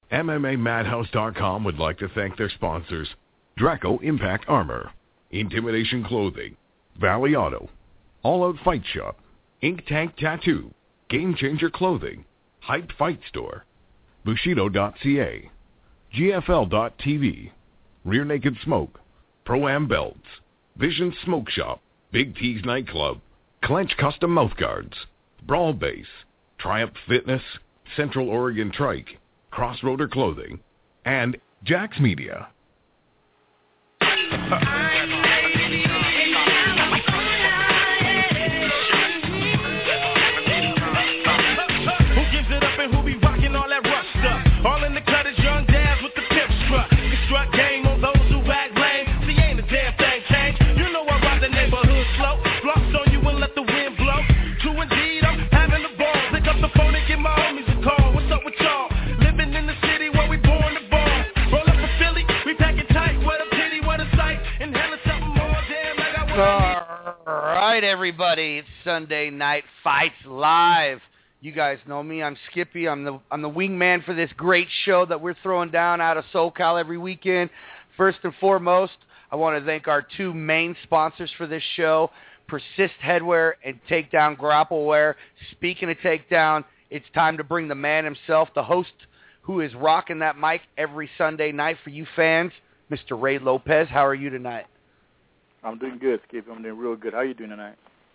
MMAMadhouse.com would like to thank their sponsors: Draco Impact Armor, Intimidation Clothing, Valley Auto, All Out Fight Shop, Ink Tank Tattoo, Game Changer Clothing, Hyped Fight Store, Bushido.ca, GFL.TV, Rear Naked Smoke, Pro-Am Belts, Vision Smoke Shop, Big T's Nightclub, Clench Custom Mouthguards, Brawl Base, Triumph Fitness, Central Oregon Trike, Crossroader Clothing, and Jax Media. All in the cut is young dads with the tip strut. You strut game on those who act lame. See, ain't a damn thing changed. You know I ride the neighborhood slow. Flops on you and let the wind blow. True indeed, I'm having the ball. Pick up the phone and give my homies a call. What's up with y'all? Living in the city where we born to ball. Roll up for Philly, we packing tight. What a pity, what a sight. Inhaling something more damn like I want. All right, everybody. It's Sunday Night Fights Live. You guys know me. I'm Skippy. I'm the wingman for this great show that we're throwing down out of SoCal every weekend. First and foremost, I want to thank our two main sponsors for this show, Persist Headwear and Takedown Grappleware. Speaking of Takedown, it's time to bring the man himself, the host who is rocking that mic every Sunday night for you fans, Mr. Ray Lopez. How are you tonight? I'm doing good, Skippy. I'm doing real good. How are you doing tonight?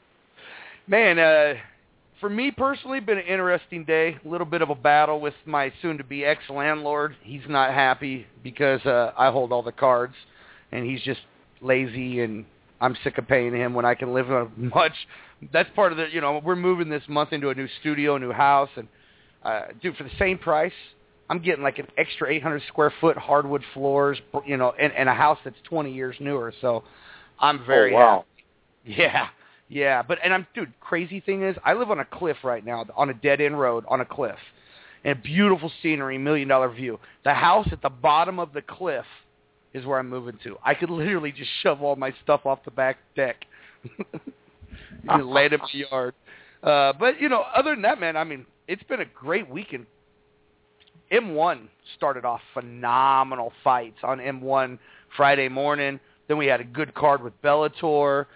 Man, for me personally, been an interesting day. A little bit of a battle with my soon-to-be ex-landlord. He's not happy because I hold all the cards, and he's just lazy, and I'm sick of paying him when I can live much. That's part of the, we're moving this month into a new studio, a new house, and, dude, for the same price, I'm getting like an extra 800 square foot hardwood floors, and a house that's 20 years newer, so I'm very happy. Yeah. Yeah, dude, crazy thing is, I live on a cliff right now, on a dead-end road, on a cliff, and beautiful scenery, $1 million view. The house at the bottom of the cliff is where I'm moving to. I could literally just shove all my stuff off the back deck and land in the yard. But, other than that, man, I mean, it's been a great weekend. M1 started off phenomenal fights on M1 Friday morning. Then we had a good card with Bellator.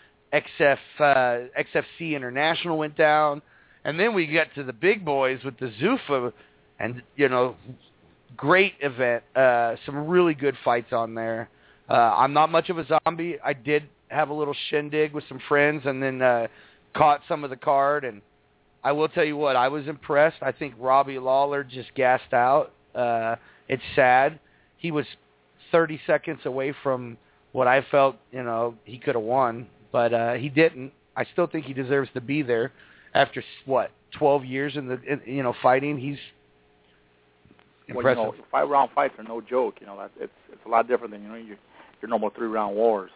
XFC International went down, and then we got to the big boys with the Zuffa, and great event. Some really good fights on there. I'm not much of a zombie. I did have a little shindig with some friends, and then caught some of the card. And I will tell you what, I was impressed. I think Robbie Lawler just gassed out. It's sad. He was 30 seconds away from what I felt he could have won. But he didn't. I still think he deserves to be there after 12 years in fighting. He's impressive. Well, 5-round fights are no joke. It's a lot different than your normal 3-round wars.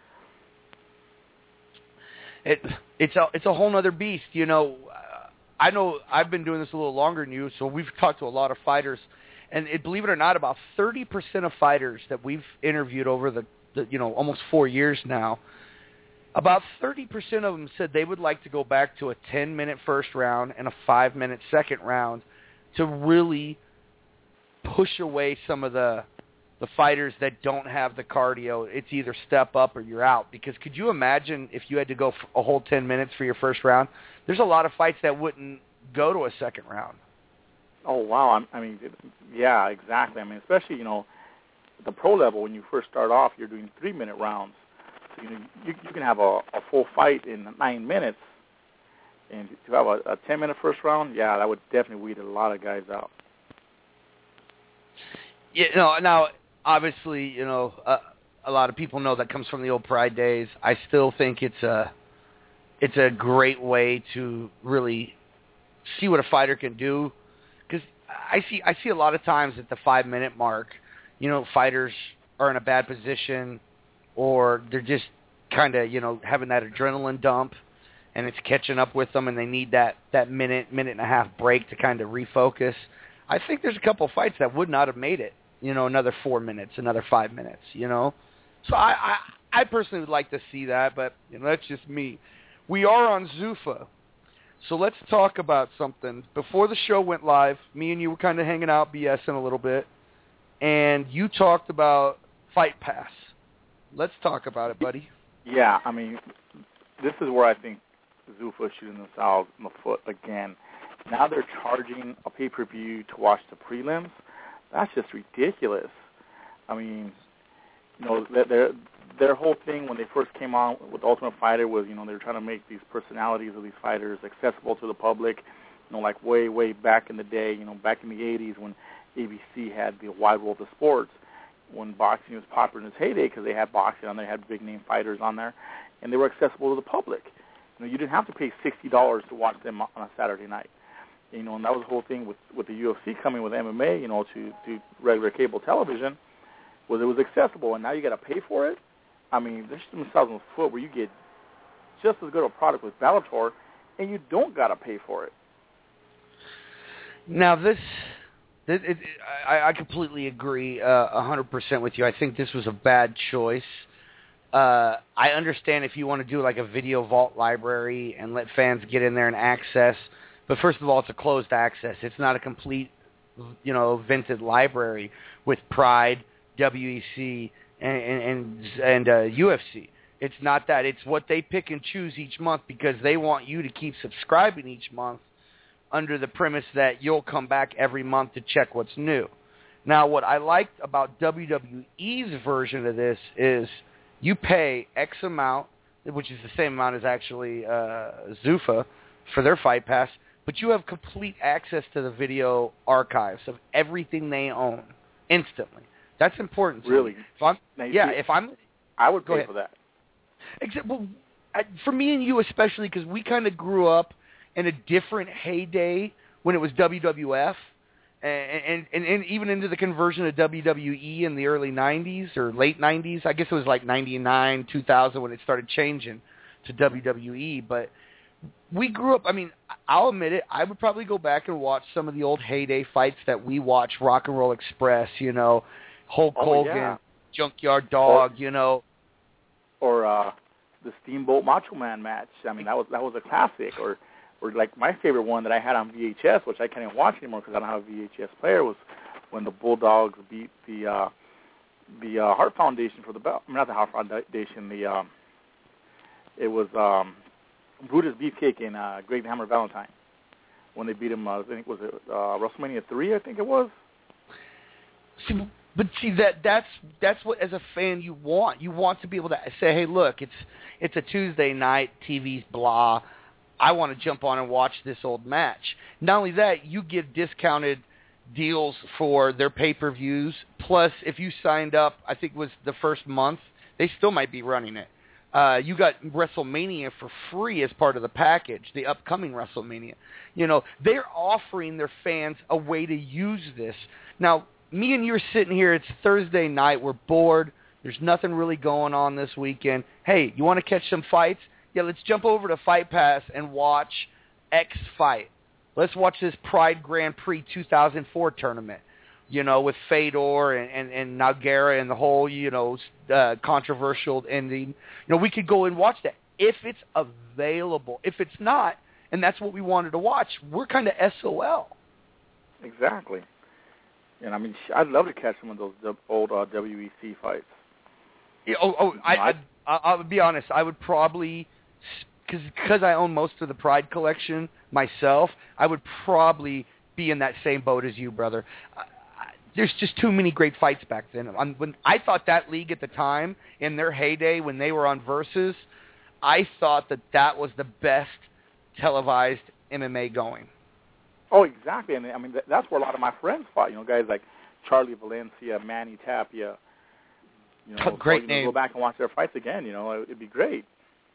It's a whole other beast. I know I've been doing this a little longer than you, so we've talked to a lot of fighters, and believe it or not, about 30% of fighters that we've interviewed over the almost 4 years now. About 30% of them said they would like to go back to a 10-minute first round and a 5-minute second round to really push away some of the fighters that don't have the cardio. It's either step up or you're out. Because could you imagine if you had to go for a whole 10 minutes for your first round? There's a lot of fights that wouldn't go to a second round. Oh, wow. I mean, yeah, exactly. I mean, especially, at the pro level, when you first start off, you're doing 3-minute rounds. You can have a full fight in 9 minutes, and to have a 10-minute first round, yeah, that would definitely weed a lot of guys out. Yeah, now obviously, a lot of people know that comes from the old Pride days. I still think it's a great way to really see what a fighter can do, because I see a lot of times at the 5-minute mark, fighters are in a bad position, or they're just kind of, having that adrenaline dump, and it's catching up with them, and they need that minute and a half break to kind of refocus. I think there's a couple of fights that would not have made it, another 4 minutes, another 5 minutes, So I personally would like to see that, but that's just me. We are on Zuffa. So let's talk about something. Before the show went live, me and you were kind of hanging out, BSing a little bit, and you talked about Fight Pass. Let's talk about it, buddy. Yeah, I mean, this is where I think Zuffa is shooting themselves in the foot again. Now they're charging a pay-per-view to watch the prelims. That's just ridiculous. I mean, you know, their whole thing when they first came on with Ultimate Fighter was, you know, they were trying to make these personalities of these fighters accessible to the public, you know, like way back in the day, you know, back in the 80s when ABC had the Wide World of Sports, when boxing was popular in its heyday because they had boxing on there, they had big-name fighters on there, and they were accessible to the public. You know, you didn't have to pay $60 to watch them on a Saturday night. You know, and that was the whole thing with the UFC coming with MMA, you know, to regular cable television, was it was accessible, and now you got to pay for it. I mean, they're shooting themselves in the foot where you get just as good a product with Bellator, and you don't got to pay for it. Now, I completely agree 100% with you. I think this was a bad choice. I understand if you want to do like a video vault library and let fans get in there and access, but first of all, it's a closed access. It's not a complete, you know, vented library with Pride, WEC, and UFC. It's not that. It's what they pick and choose each month because they want you to keep subscribing each month under the premise that you'll come back every month to check what's new. Now, what I liked about WWE's version of this is you pay X amount, which is the same amount as actually Zuffa for their Fight Pass, but you have complete access to the video archives of everything they own instantly. That's important to really? me. I would pay for that. Except, well, for me and you especially, because we kind of grew up in a different heyday when it was WWF, and even into the conversion of WWE in the early 90s or late 90s. I guess it was like 99, 2000 when it started changing to WWE. But we grew up, I mean, I'll admit it, I would probably go back and watch some of the old heyday fights that we watched, Rock and Roll Express, you know, Hulk Hogan, yeah. Junkyard Dog, you know. Or the Steamboat Macho Man match. I mean, that was a classic. Or like my favorite one that I had on VHS, which I can't even watch anymore because I don't have a VHS player, was when the Bulldogs beat the Hart Foundation for the belt. I mean, not the Hart Foundation. It was Brutus Beefcake and Greg the Hammer Valentine when they beat him. I think was it WrestleMania 3? I think it was. But see, that's what as a fan you want. You want to be able to say, hey, look, it's a Tuesday night, TV's blah. I want to jump on and watch this old match. Not only that, you get discounted deals for their pay-per-views. Plus, if you signed up, I think it was the first month, they still might be running it. You got WrestleMania for free as part of the package, the upcoming WrestleMania. You know, they're offering their fans a way to use this. Now, me and you are sitting here, it's Thursday night, we're bored, there's nothing really going on this weekend. Hey, you want to catch some fights? Yeah, let's jump over to Fight Pass and watch X fight. Let's watch this Pride Grand Prix 2004 tournament, you know, with Fedor and Nogueira and the whole, you know, controversial ending. You know, we could go and watch that if it's available. If it's not, and that's what we wanted to watch, we're kind of SOL. Exactly. And, I mean, I'd love to catch some of those old WEC fights. Yeah, I'll be honest. I would probably, because I own most of the Pride collection myself, I would probably be in that same boat as you, brother. There's just too many great fights back then. When I thought that league at the time, in their heyday, when they were on Versus, I thought that was the best televised MMA going. Oh, exactly. And I mean, that's where a lot of my friends fought. You know, guys like Charlie Valencia, Manny Tapia. You know, great so, name. Go back and watch their fights again. You know, it'd be great.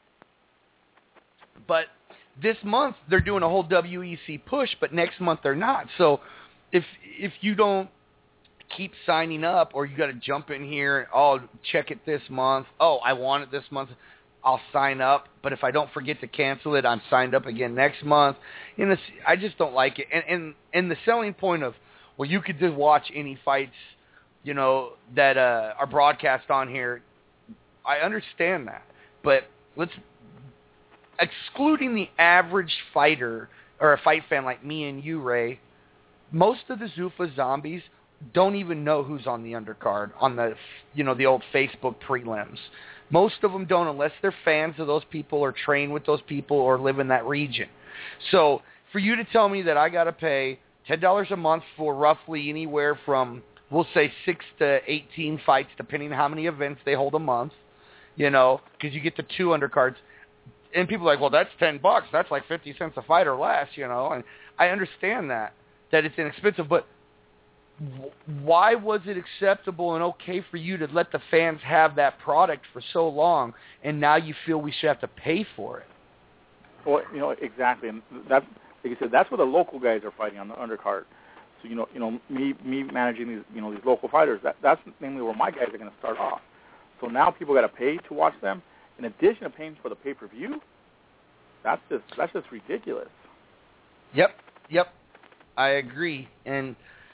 But this month they're doing a whole WEC push, but next month they're not. So if you don't keep signing up, or you got to jump in here, check it this month. Oh, I want it this month. I'll sign up, but if I don't forget to cancel it, I'm signed up again next month. And I just don't like it. And the selling point of, well, you could just watch any fights, you know, that are broadcast on here, I understand that. But let's excluding the average fighter or a fight fan like me and you, Ray, most of the Zuffa zombies don't even know who's on the undercard on the, the old Facebook prelims. Most of them don't unless they're fans of those people or train with those people or live in that region. So for you to tell me that I got to pay $10 a month for roughly anywhere from, we'll say 6 to 18 fights, depending on how many events they hold a month, because you get the 2 undercards. And people are like, well, that's $10. That's like 50 cents a fight or less, And I understand that it's inexpensive, but why was it acceptable and okay for you to let the fans have that product for so long, and now you feel we should have to pay for it? Well, exactly, and that's, like you said, that's where the local guys are fighting on the undercard. So me managing these these local fighters, that's mainly where my guys are going to start off. So now people got to pay to watch them, in addition to paying for the pay-per-view. That's just ridiculous. Yep, I agree, and.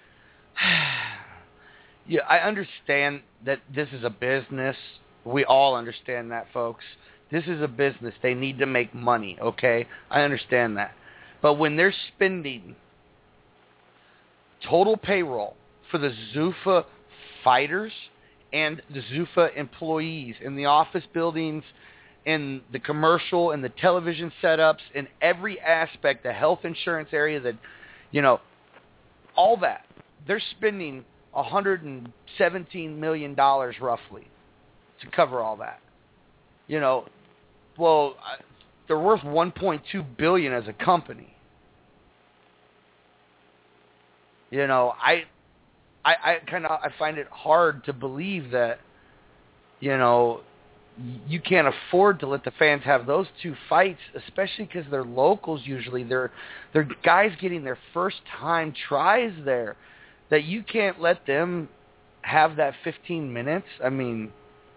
Yeah, I understand that this is a business. We all understand that, folks. This is a business. They need to make money, okay? I understand that. But when they're spending total payroll for the Zuffa fighters and the Zuffa employees in the office buildings, in the commercial, in the television setups, in every aspect, the health insurance area, that, all that, they're spending $117 million roughly to cover all that. Well, they're worth $1.2 billion as a company. I find it hard to believe that, you can't afford to let the fans have those 2 fights, especially because they're locals usually. They're guys getting their first time tries there. That you can't let them have that 15 minutes. I mean,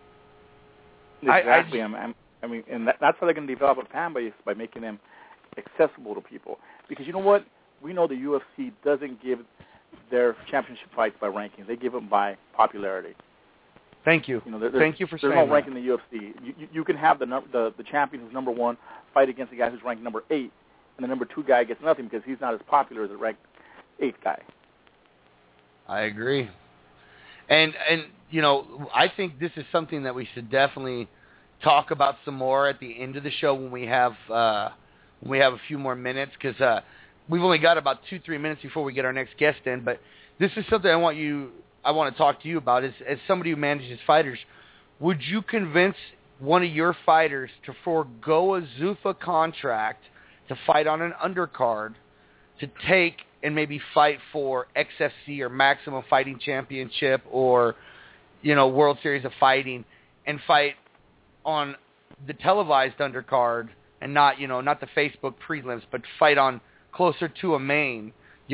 exactly. And that's how they're going to develop a fan base, by making them accessible to people. Because you know what? We know the UFC doesn't give their championship fights by ranking. They give them by popularity. Thank you. Thank you for saying that. There's no ranking in the UFC. You can have the champion who's number 1 fight against the guy who's ranked number 8, and the number 2 guy gets nothing because he's not as popular as the ranked 8th guy. I agree. And I think this is something that we should definitely talk about some more at the end of the show when we have a few more minutes, because we've only got about 2-3 minutes before we get our next guest in. But this is something I want to talk to you about. As somebody who manages fighters, would you convince one of your fighters to forego a Zuffa contract to fight on an undercard, to take and maybe fight for XFC or Maximum Fighting Championship or, World Series of Fighting, and fight on the televised undercard and not the Facebook prelims, but fight on closer to a main,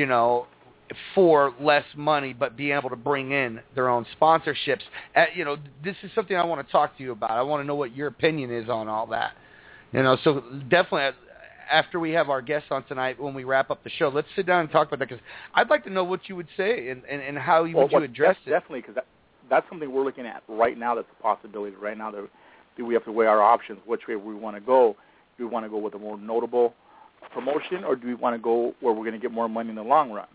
for less money, but being able to bring in their own sponsorships? This is something I want to talk to you about. I want to know what your opinion is on all that. So definitely, after we have our guests on tonight, when we wrap up the show, let's sit down and talk about that, because I'd like to know what you would say and how you would address it. Definitely, because that's something we're looking at right now. That's a possibility right now. That we have to weigh our options, which way we want to go. Do we want to go with a more notable promotion, or do we want to go where we're going to get more money in the long run?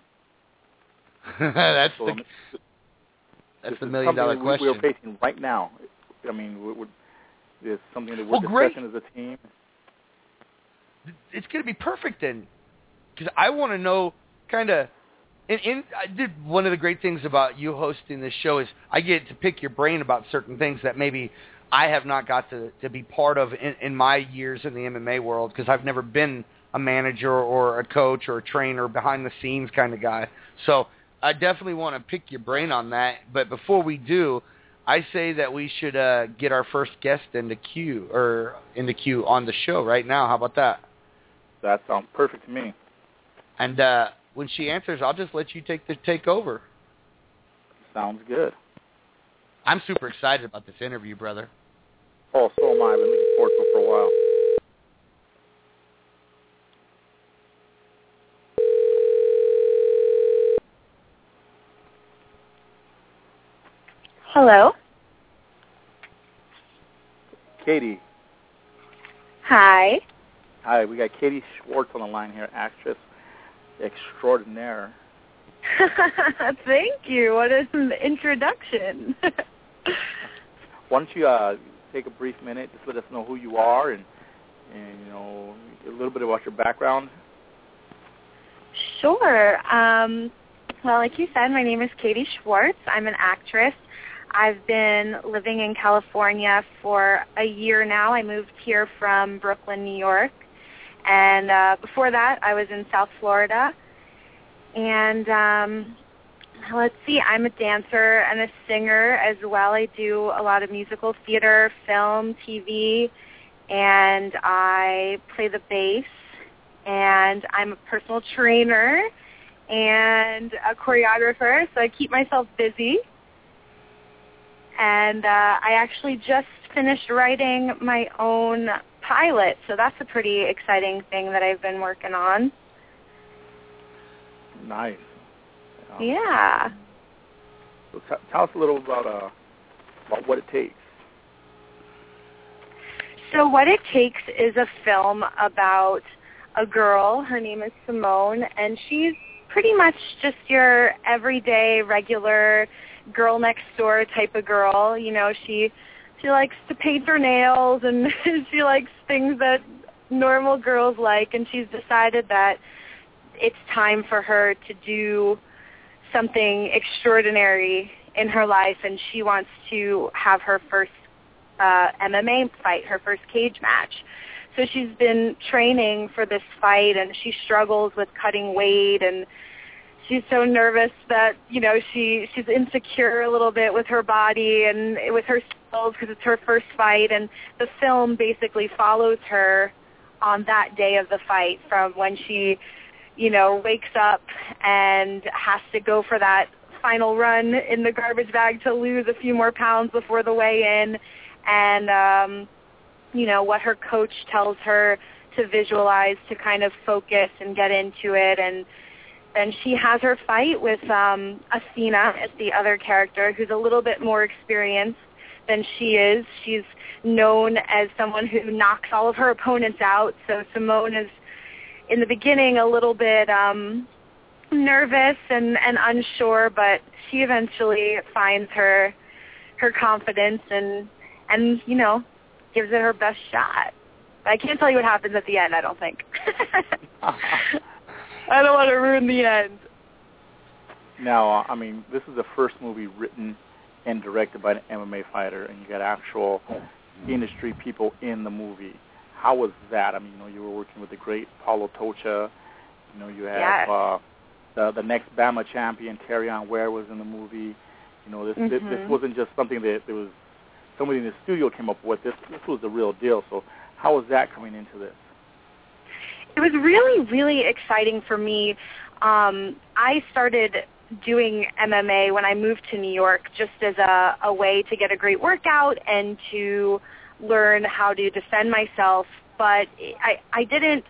That's the million-dollar question we're facing right now. I mean, it's something that we're discussing as a team. It's going to be perfect then, because I want to know kind of, and I did one of the great things about you hosting this show is I get to pick your brain about certain things that maybe I have not got to be part of in my years in the MMA world, because I've never been a manager or a coach or a trainer, behind the scenes kind of guy. So I definitely want to pick your brain on that. But before we do, I say that we should get our first guest in the queue on the show right now. How about that? That sounds perfect to me. And when she answers, I'll just let you take over. Sounds good. I'm super excited about this interview, brother. Oh, so am I. I've been looking forward to it for a while. Hello. Katie. Hi. Hi, we got Katie Schwartz on the line here, actress extraordinaire. Thank you. What an introduction. Why don't you take a brief minute, just let us know who you are and you know, a little bit about your background. Sure. Well, like you said, my name is Katie Schwartz. I'm an actress. I've been living in California for a year now. I moved here from Brooklyn, New York. And before that, I was in South Florida. And let's see, I'm a dancer and a singer as well. I do a lot of musical theater, film, TV, and I play the bass. And I'm a personal trainer and a choreographer, so I keep myself busy. And I actually just finished writing my own pilot, so that's a pretty exciting thing that I've been working on. Nice. Yeah. So tell us a little about what it takes. So What It Takes is a film about a girl. Her name is Simone, and she's pretty much just your everyday, regular girl next door type of girl. You know, she likes to paint her nails, and she likes things that normal girls like, and she's decided that it's time for her to do something extraordinary in her life, and she wants to have her first MMA fight, her first cage match. So she's been training for this fight, and she struggles with cutting weight, and she's so nervous that, you know, she's insecure a little bit with her body and with her skills because it's her first fight. And the film basically follows her on that day of the fight, from when she, you know, wakes up and has to go for that final run in the garbage bag to lose a few more pounds before the weigh-in, and you know, what her coach tells her to visualize to kind of focus and get into it. And then she has her fight with Athena as the other character, who's a little bit more experienced than she is. She's known as someone who knocks all of her opponents out. So Simone is, in the beginning, a little bit nervous and unsure, but she eventually finds her confidence and you know, gives it her best shot. I can't tell you what happens at the end, I don't think. I don't want to ruin the end. Now, I mean, this is the first movie written and directed by an MMA fighter, and you got actual industry people in the movie. How was that? I mean, you know, you were working with the great Paulo Tocha. You know, you have the next BAMMA champion, Terrion Ware, was in the movie. You know, this wasn't just something that there was somebody in the studio came up with. This was the real deal. So how was that coming into this? It was really, really exciting for me. I started doing MMA when I moved to New York, just as a way to get a great workout and to learn how to defend myself. But I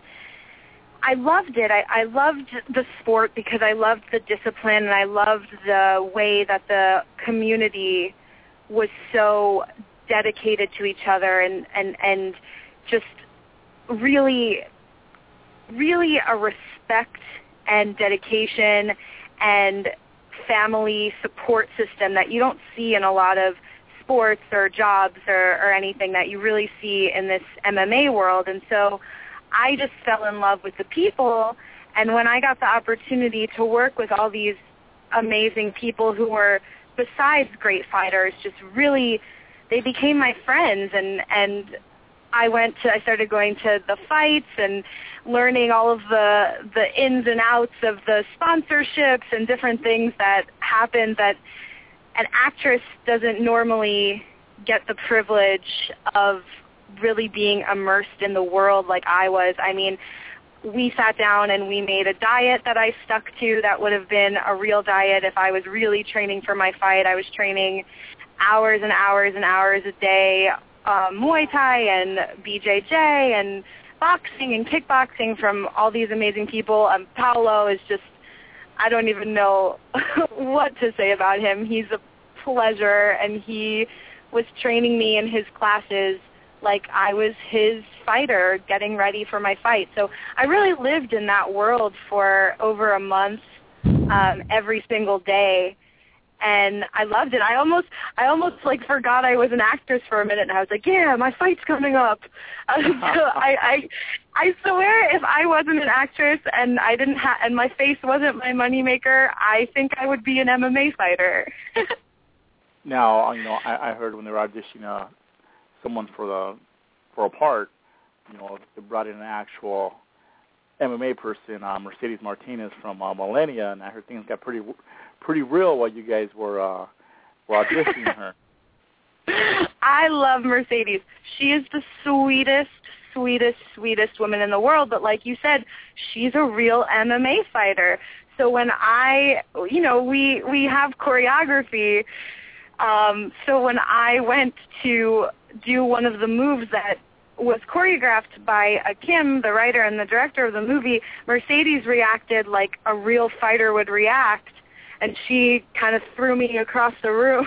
loved it. I loved the sport because I loved the discipline, and I loved the way that the community was so dedicated to each other and just really, really a respect and dedication and family support system that you don't see in a lot of sports or jobs or anything that you really see in this MMA world. And so I just fell in love with the people, and when I got the opportunity to work with all these amazing people who were, besides great fighters, just really, they became my friends, and I started going to the fights and learning all of the ins and outs of the sponsorships and different things that happen that an actress doesn't normally get the privilege of really being immersed in the world like I was. I mean, we sat down and we made a diet that I stuck to that would have been a real diet if I was really training for my fight. I was training hours and hours and hours a day, Muay Thai and BJJ and boxing and kickboxing from all these amazing people. Paulo is just, I don't even know what to say about him. He's a pleasure, and he was training me in his classes like I was his fighter getting ready for my fight. So I really lived in that world for over a month, every single day. And I loved it. I almost like forgot I was an actress for a minute, and I was like, yeah, my fight's coming up. So I swear, if I wasn't an actress and I didn't and my face wasn't my moneymaker, I think I would be an MMA fighter. Now, I heard when they were auditioning someone for a part, they brought in an actual MMA person, Mercedes Martinez from Millennia, and I heard things got pretty real while you guys were auditioning her. I love Mercedes. She is the sweetest woman in the world, but like you said, she's a real MMA fighter. So when we have choreography, so when I went to do one of the moves that was choreographed by Kim, the writer and the director of the movie, Mercedes reacted like a real fighter would react, and she kind of threw me across the room.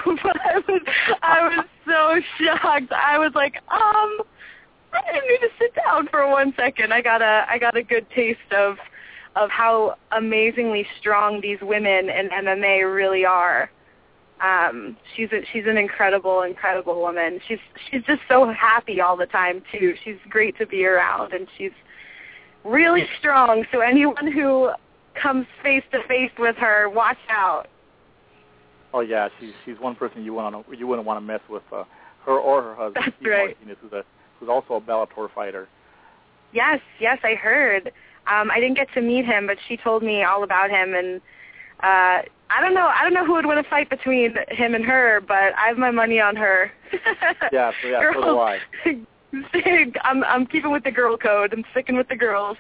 I was so shocked. I was like, I didn't need to sit down for 1 second. I got a good taste of how amazingly strong these women in MMA really are. She's an incredible woman. She's just so happy all the time too. She's great to be around, and she's really strong. So anyone who comes face to face with her, watch out. Oh yeah, she's one person you wouldn't want to mess with, her or her husband. That's right. Martinez, who's also a Bellator fighter. Yes, I heard. I didn't get to meet him, but she told me all about him, and I don't know who would win a fight between him and her, but I have my money on her. Yeah, so do I. I'm keeping with the girl code. I'm sticking with the girls.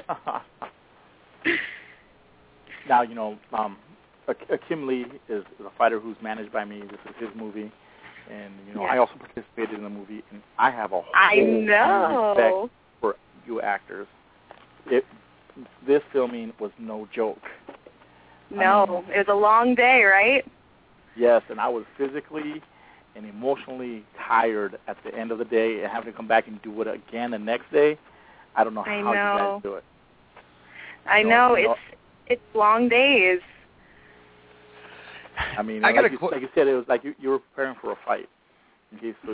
Now, Kim Lee is a fighter who's managed by me. This is his movie, and I also participated in the movie, and I have a whole respect for you actors. This filming was no joke. No, it was a long day, right? Yes, and I was physically and emotionally tired at the end of the day, and having to come back and do it again the next day. I don't know how you guys do it. I know. It's long days. I mean, like you said, it was like you were preparing for a fight. Okay, so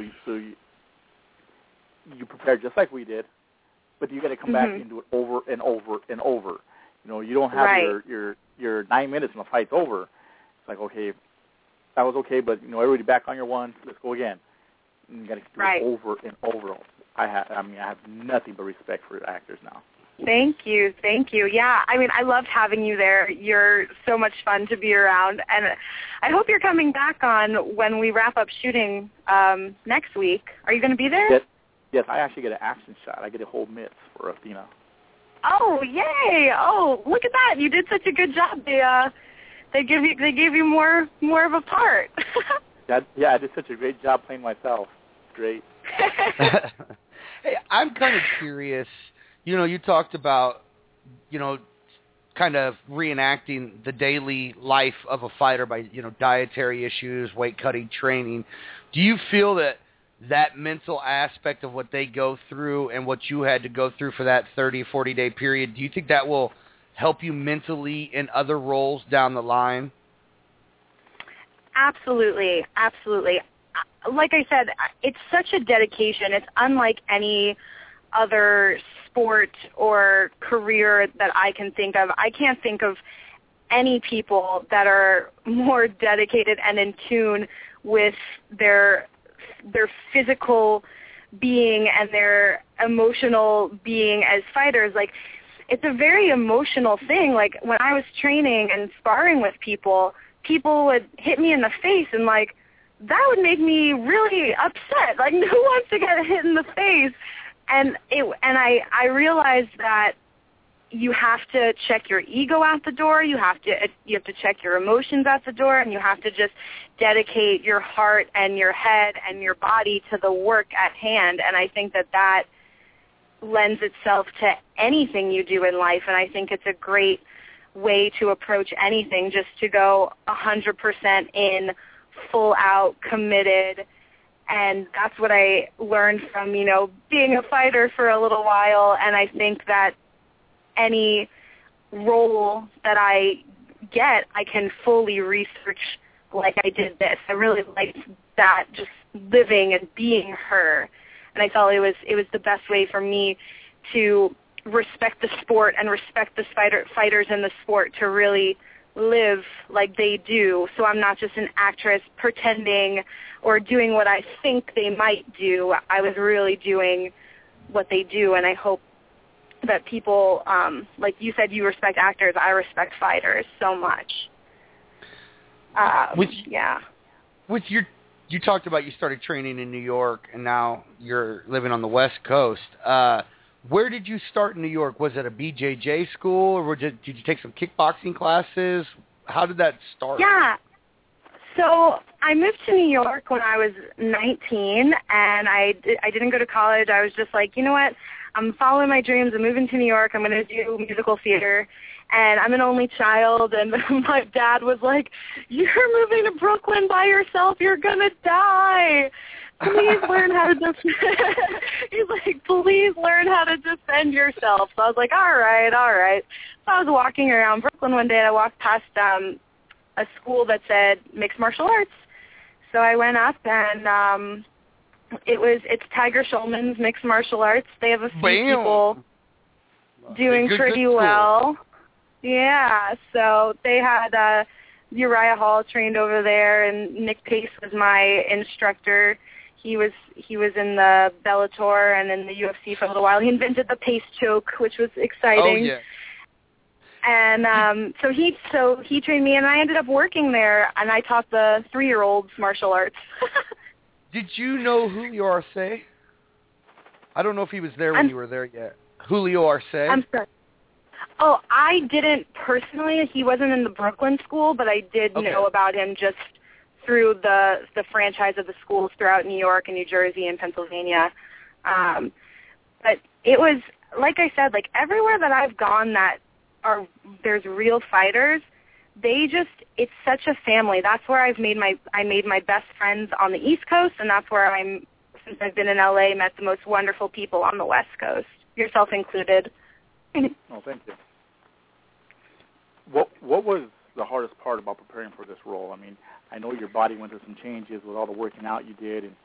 you prepared just like we did, but you got to come back and do it over and over and over. You don't have your 9 minutes and the fight's over. It's like, okay, that was okay, but everybody back on your one. Let's go again. And you got to do it over and over. I have nothing but respect for actors now. Thank you. Yeah, I loved having you there. You're so much fun to be around, and I hope you're coming back on when we wrap up shooting next week. Are you going to be there? Yes, I actually get an action shot. I get a whole mitts for Athena. Oh, yay! Oh, look at that! You did such a good job. They gave you more of a part. Yeah, I did such a great job playing myself. Great. Hey, I'm kind of curious. You talked about, kind of reenacting the daily life of a fighter by, dietary issues, weight cutting, training. Do you feel that mental aspect of what they go through and what you had to go through for that 30, 40-day period, do you think that will help you mentally in other roles down the line? Absolutely. Like I said, it's such a dedication. It's unlike any other sport or career that I can think of. I can't think of any people that are more dedicated and in tune with their physical being and their emotional being as fighters. Like, it's a very emotional thing. Like, when I was training and sparring with people would hit me in the face, and like, that would make me really upset. Like, who wants to get hit in the face? And I realized that you have to check your ego at the door. You have to check your emotions at the door, and you have to just dedicate your heart and your head and your body to the work at hand. And I think that lends itself to anything you do in life, and I think it's a great way to approach anything, just to go 100% in, full out, committed, And that's what I learned from, being a fighter for a little while. And I think that any role that I get, I can fully research like I did this. I really liked that, just living and being her. And I felt it was the best way for me to respect the sport and respect the fighters in the sport, to really live like they do. So I'm not just an actress pretending or doing what I think they might do. I was really doing what they do, and I hope that people, like you said, you respect actors. I respect fighters so much. You talked about you started training in New York, and now you're living on the West Coast. Where did you start in New York? Was it a BJJ school, or did you take some kickboxing classes? How did that start? Yeah. So I moved to New York when I was 19, and I didn't go to college. I was just like, you know what? I'm following my dreams. I'm moving to New York. I'm going to do musical theater. And I'm an only child, and my dad was like, you're moving to Brooklyn by yourself. You're going to die. Please learn how to he's like, please learn how to defend yourself. So I was like, all right. So I was walking around Brooklyn one day, and I walked past a school that said mixed martial arts. So I went up, and it's Tiger Schulman's mixed martial arts. They have a few people doing pretty well. Yeah, so they had Uriah Hall trained over there, and Nick Pace was my instructor. He was in the Bellator and in the UFC for a little while. He invented the Pace choke, which was exciting. Oh yeah. And so he trained me, and I ended up working there, and I taught the 3-year-olds martial arts. Did you know Julio Arce? I don't know if he was there when you were there yet. Julio Arce? I'm sorry. Oh, I didn't personally. He wasn't in the Brooklyn school, but I did know about him just through the franchise of the schools throughout New York and New Jersey and Pennsylvania. But it was, like I said, like everywhere that I've gone there's real fighters, it's such a family. That's where I made my best friends on the East Coast, and that's where since I've been in LA, met the most wonderful people on the West Coast, yourself included. Oh, thank you. What was the hardest part about preparing for this role? I mean, I know your body went through some changes with all the working out you did, and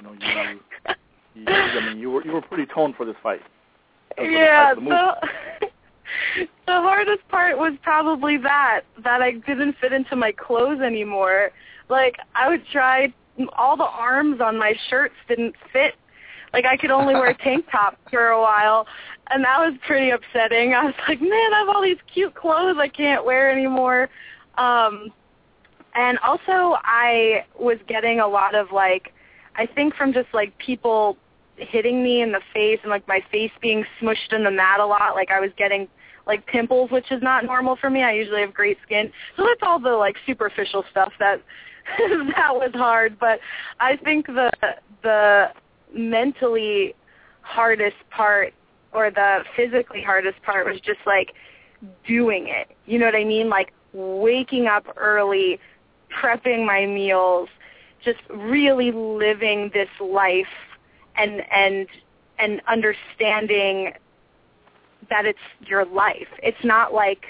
you were pretty toned for this fight. Yeah. The hardest part was probably that I didn't fit into my clothes anymore. Like, I would try, all the arms on my shirts didn't fit. Like, I could only wear tank tops for a while, and that was pretty upsetting. I was like, man, I have all these cute clothes I can't wear anymore. And also I was getting a lot of, like, I think from just, like, people hitting me in the face and, like, my face being smushed in the mat a lot. Like, I was getting, like, pimples, which is not normal for me. I usually have great skin. So that's all the, like, superficial stuff that that was hard. But I think the mentally hardest part, or the physically hardest part, was just like doing it. You know what I mean? Like waking up early, prepping my meals, just really living this life and understanding that it's your life. It's not like,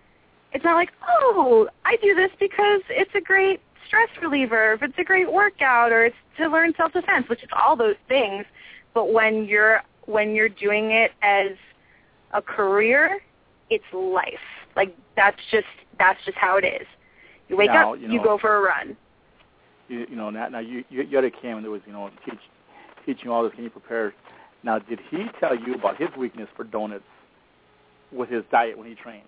oh, I do this because it's a great stress reliever, if it's a great workout, or it's to learn self-defense, which is all those things. But when you're doing it as a career, it's life. Like that's just how it is. You wake up, you go for a run. Now you had a Kim, and there was teaching all this, getting you prepared. Now, did he tell you about his weakness for donuts with his diet when he trains?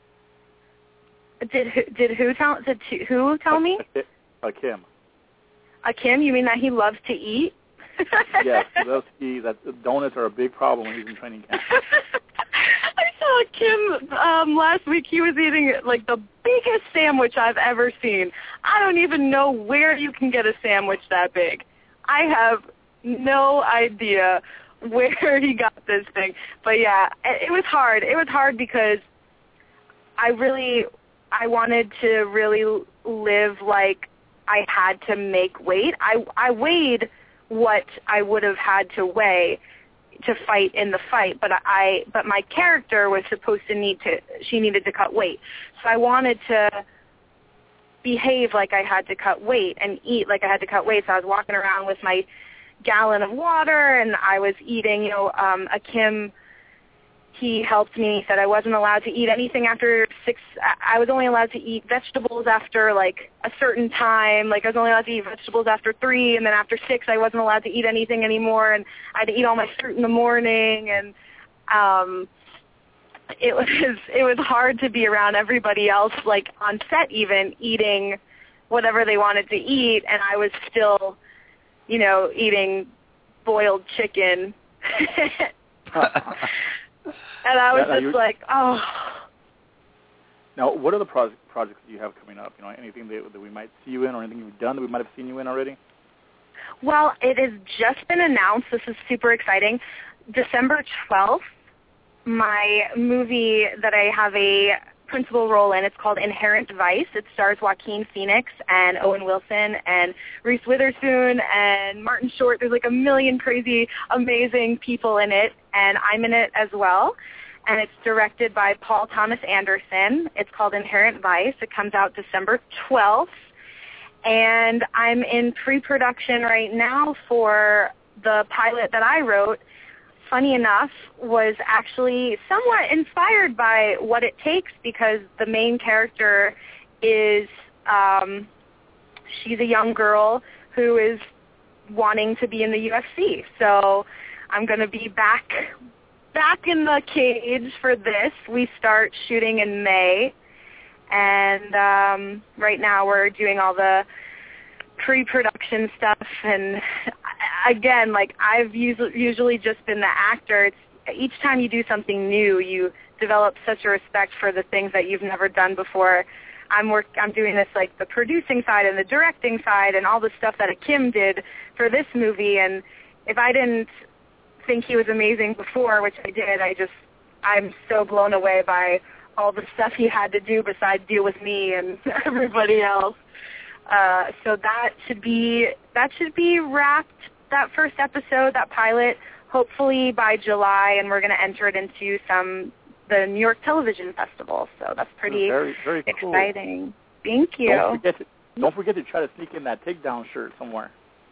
Did who tell me? Kim. Kim? You mean that he loves to eat? Yes, he loves to eat. That donuts are a big problem when he's in training camp. I saw Kim last week. He was eating like the biggest sandwich I've ever seen. I don't even know where you can get a sandwich that big. I have no idea where he got this thing. But yeah, it was hard. It was hard because I wanted to really live like I had to make weight. I weighed what I would have had to weigh to fight in the fight, but my character was supposed to she needed to cut weight. So I wanted to behave like I had to cut weight and eat like I had to cut weight. So I was walking around with my gallon of water, and I was eating, Akim, he helped me. He said I wasn't allowed to eat anything after 6. I was only allowed to eat vegetables after, like, a certain time. Like, I was only allowed to eat vegetables after 3, and then after 6 I wasn't allowed to eat anything anymore, and I had to eat all my fruit in the morning, and it was hard to be around everybody else, like, on set even, eating whatever they wanted to eat, and I was still, eating boiled chicken. And I was just like, oh. Now, what are the projects that you have coming up? Anything that we might see you in, or anything you've done that we might have seen you in already? Well, it has just been announced. This is super exciting. December 12th, my movie that I have a principal role in, it's called Inherent Vice. It stars Joaquin Phoenix and Owen Wilson and Reese Witherspoon and Martin Short. There's like a million crazy, amazing people in it, and I'm in it as well. And it's directed by Paul Thomas Anderson. It's called Inherent Vice. It comes out December 12th. And I'm in pre-production right now for the pilot that I wrote. Funny enough, was actually somewhat inspired by What It Takes, because the main character is, she's a young girl who is wanting to be in the UFC. So I'm going to be back in the cage for this. We start shooting in May, and right now we're doing all the pre-production stuff, and again, like, I've usually just been the actor. It's each time you do something new, you develop such a respect for the things that you've never done before. I'm doing this, like, the producing side and the directing side and all the stuff that Akim did for this movie, and if I didn't think he was amazing before, which I did, I'm so blown away by all the stuff he had to do besides deal with me and everybody else. So that should be wrapped, that first episode, that pilot, hopefully by July, and we're going to enter it into the New York Television Festival. So that's pretty very, very exciting. Cool. Thank you. Don't forget to try to sneak in that takedown shirt somewhere.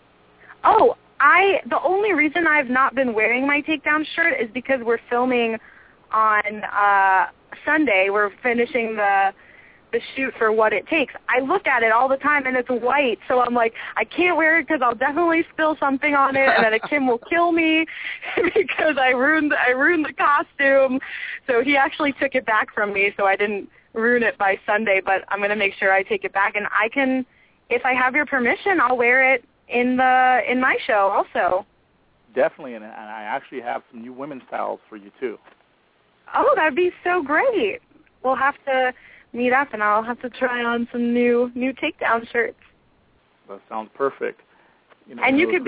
Oh, the only reason I've not been wearing my takedown shirt is because we're filming on Sunday. We're finishing the shoot for What It Takes. I look at it all the time, and it's white, so I'm like, I can't wear it because I'll definitely spill something on it, and then Akim will kill me because I ruined the costume. So he actually took it back from me, so I didn't ruin it by Sunday, but I'm going to make sure I take it back, and I can, if I have your permission, I'll wear it in my show also. Definitely, and I actually have some new women's styles for you too. Oh, that'd be so great. We'll have to meet up, and I'll have to try on some new takedown shirts. That sounds perfect. And you can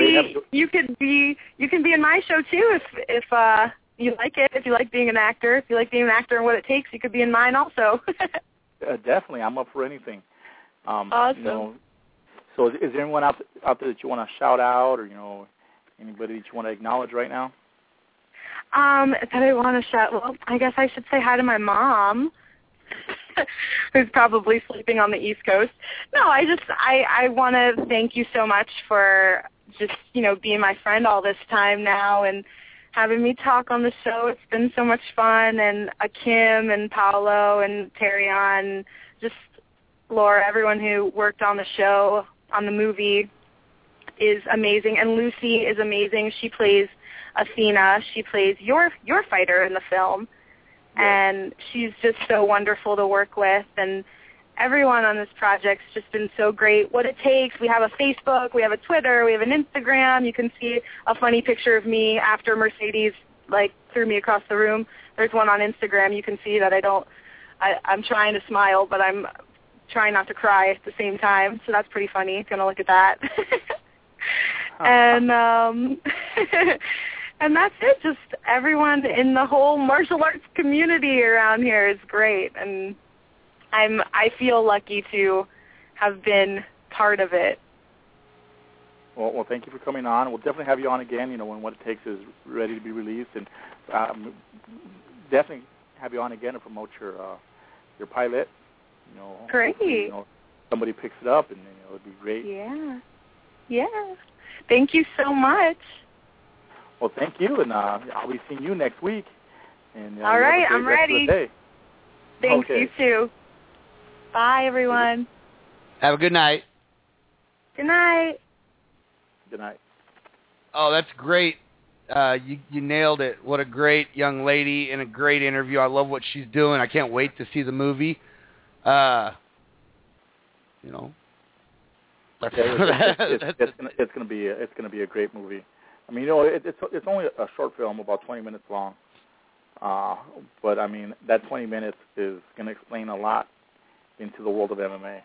be in my show too if you like it. If you like being an actor, and What It Takes, you could be in mine also. Definitely, I'm up for anything. Awesome. So is there anyone out there that you want to shout out, or anybody that you want to acknowledge right now? That I want to shout. Well, I guess I should say hi to my mom, who's probably sleeping on the East Coast. No, I want to thank you so much for just, being my friend all this time now and having me talk on the show. It's been so much fun, and Akim and Paolo and Terrion, just Laura, everyone who worked on the show, on the movie, is amazing. And Lucy is amazing. She plays Athena. She plays your fighter in the film. And she's just so wonderful to work with, and everyone on this project's just been so great. What It Takes, we have a Facebook, we have a Twitter, we have an Instagram. You can see a funny picture of me after Mercedes, threw me across the room. There's one on Instagram. You can see that I'm trying to smile, but I'm trying not to cry at the same time, so that's pretty funny. Gonna look at that. And that's it. Just everyone in the whole martial arts community around here is great, and I feel lucky to have been part of it. Well, thank you for coming on. We'll definitely have you on again, when What It Takes is ready to be released, and definitely have you on again to promote your pilot. Great. Somebody picks it up, and it'd be great. Yeah. Thank you so much. Well, thank you, and I'll be seeing you next week. And, all right, I'm ready. Thanks, okay. You too. Bye, everyone. Have a good night. Good night. Good night. Oh, that's great. You nailed it. What a great young lady and a great interview. I love what she's doing. I can't wait to see the movie. It's gonna be a great movie. I mean, it's only a short film, about 20 minutes long. But I mean, that 20 minutes is gonna explain a lot into the world of MMA.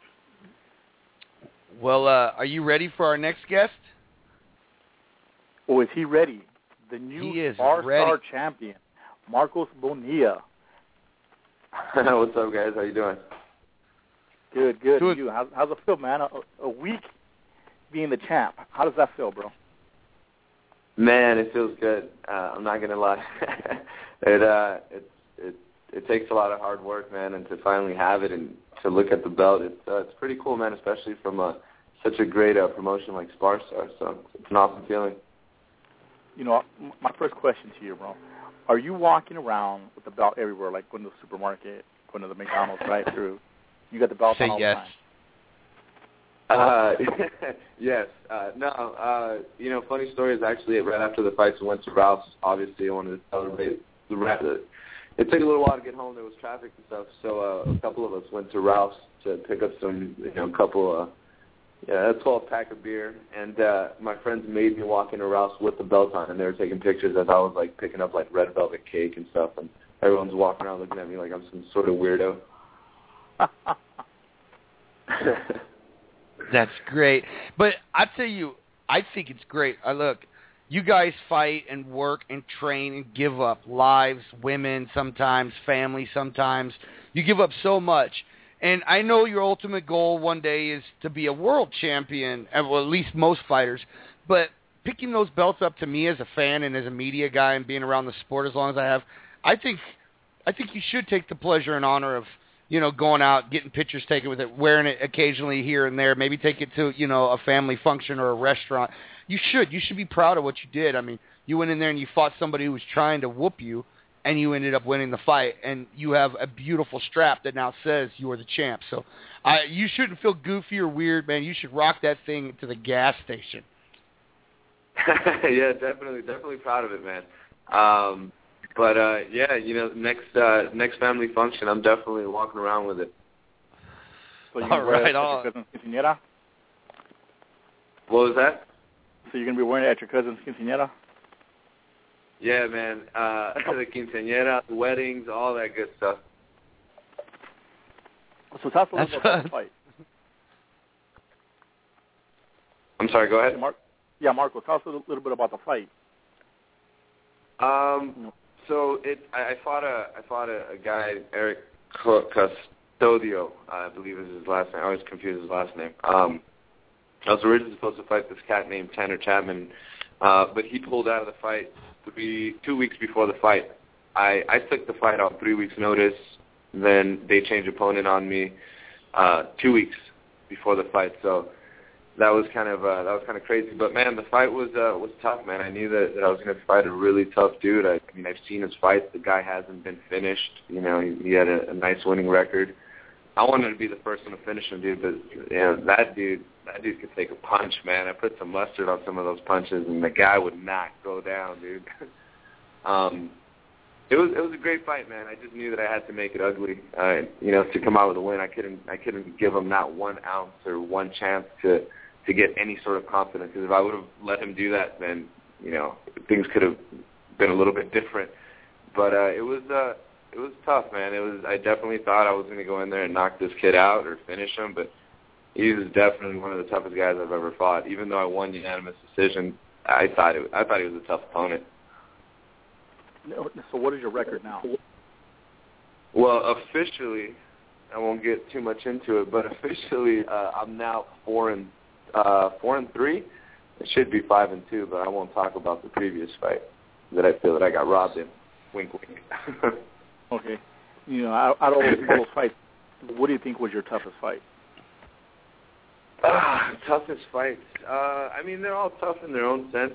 Well, are you ready for our next guest? Oh, is he ready? The new Star champion, Marcos Bonilla. What's up, guys? How you doing? Good. You? How's it feel, man? A week being the champ. How does that feel, bro? Man, it feels good. I'm not gonna lie. It takes a lot of hard work, man, and to finally have it and to look at the belt, it's pretty cool, man. Especially from such a great promotion like Sparstar. So it's an awesome feeling. My first question to you, bro. Are you walking around with the belt everywhere, like going to the supermarket, going to the McDonald's drive-thru? You got the belt on all the time? Yes. Funny story is actually right after the fights, we went to Ralph's. Obviously, I wanted to celebrate the rest of it. It took a little while to get home. There was traffic and stuff, so a couple of us went to Ralph's to pick up some, a 12-pack of beer. And my friends made me walk into Ralph's with the belt on, and they were taking pictures as I was, picking up, red velvet cake and stuff. And everyone's walking around looking at me like I'm some sort of weirdo. That's great. But I tell you, I think it's great. Look, you guys fight and work and train and give up lives, women sometimes, family sometimes. You give up so much. And I know your ultimate goal one day is to be a world champion, well, at least most fighters. But picking those belts up, to me as a fan and as a media guy and being around the sport as long as I have, I think you should take the pleasure and honor of, going out, getting pictures taken with it, wearing it occasionally here and there, maybe take it to, a family function or a restaurant. You should be proud of what you did. I mean, you went in there and you fought somebody who was trying to whoop you, and you ended up winning the fight, and you have a beautiful strap that now says you are the champ. So you shouldn't feel goofy or weird, man. You should rock that thing to the gas station. Yeah, definitely proud of it, man. Next family function, I'm definitely walking around with it. So all right, on. What was that? So you're going to be wearing it at your cousin's quinceañera? Yeah, man. The quinceañera, the weddings, all that good stuff. So tell us a little bit about the fight. I'm sorry, go ahead. Marco, tell us a little bit about the fight. So I fought a guy, Eric Custodio, I believe is his last name. I always confuse his last name. I was originally supposed to fight this cat named Tanner Chapman, but he pulled out of the fight 2 weeks before the fight. I took the fight on 3 weeks' notice. Then they changed opponent on me 2 weeks before the fight. So that was kind of crazy. But man, the fight was tough, man. I knew that I was going to fight a really tough dude. I mean, I've seen his fights. The guy hasn't been finished. He had a nice winning record. I wanted to be the first one to finish him, dude. But that dude could take a punch, man. I put some mustard on some of those punches, and the guy would not go down, dude. It was a great fight, man. I just knew that I had to make it ugly, to come out with a win. I couldn't give him not 1 ounce or one chance to get any sort of confidence. Because if I would have let him do that, then things could have been a little bit different. But it was tough, man. I definitely thought I was going to go in there and knock this kid out or finish him, but he was definitely one of the toughest guys I've ever fought. Even though I won unanimous decision, I thought he was a tough opponent. So what is your record now? Well, officially, I won't get too much into it, but officially, I'm now 4-3 4-3. It should be 5-2, but I won't talk about the previous fight that I feel that I got robbed in. Wink, wink. Okay. You know, out of all those fights, what do you think was your toughest fight? Toughest fights. I mean, they're all tough in their own sense.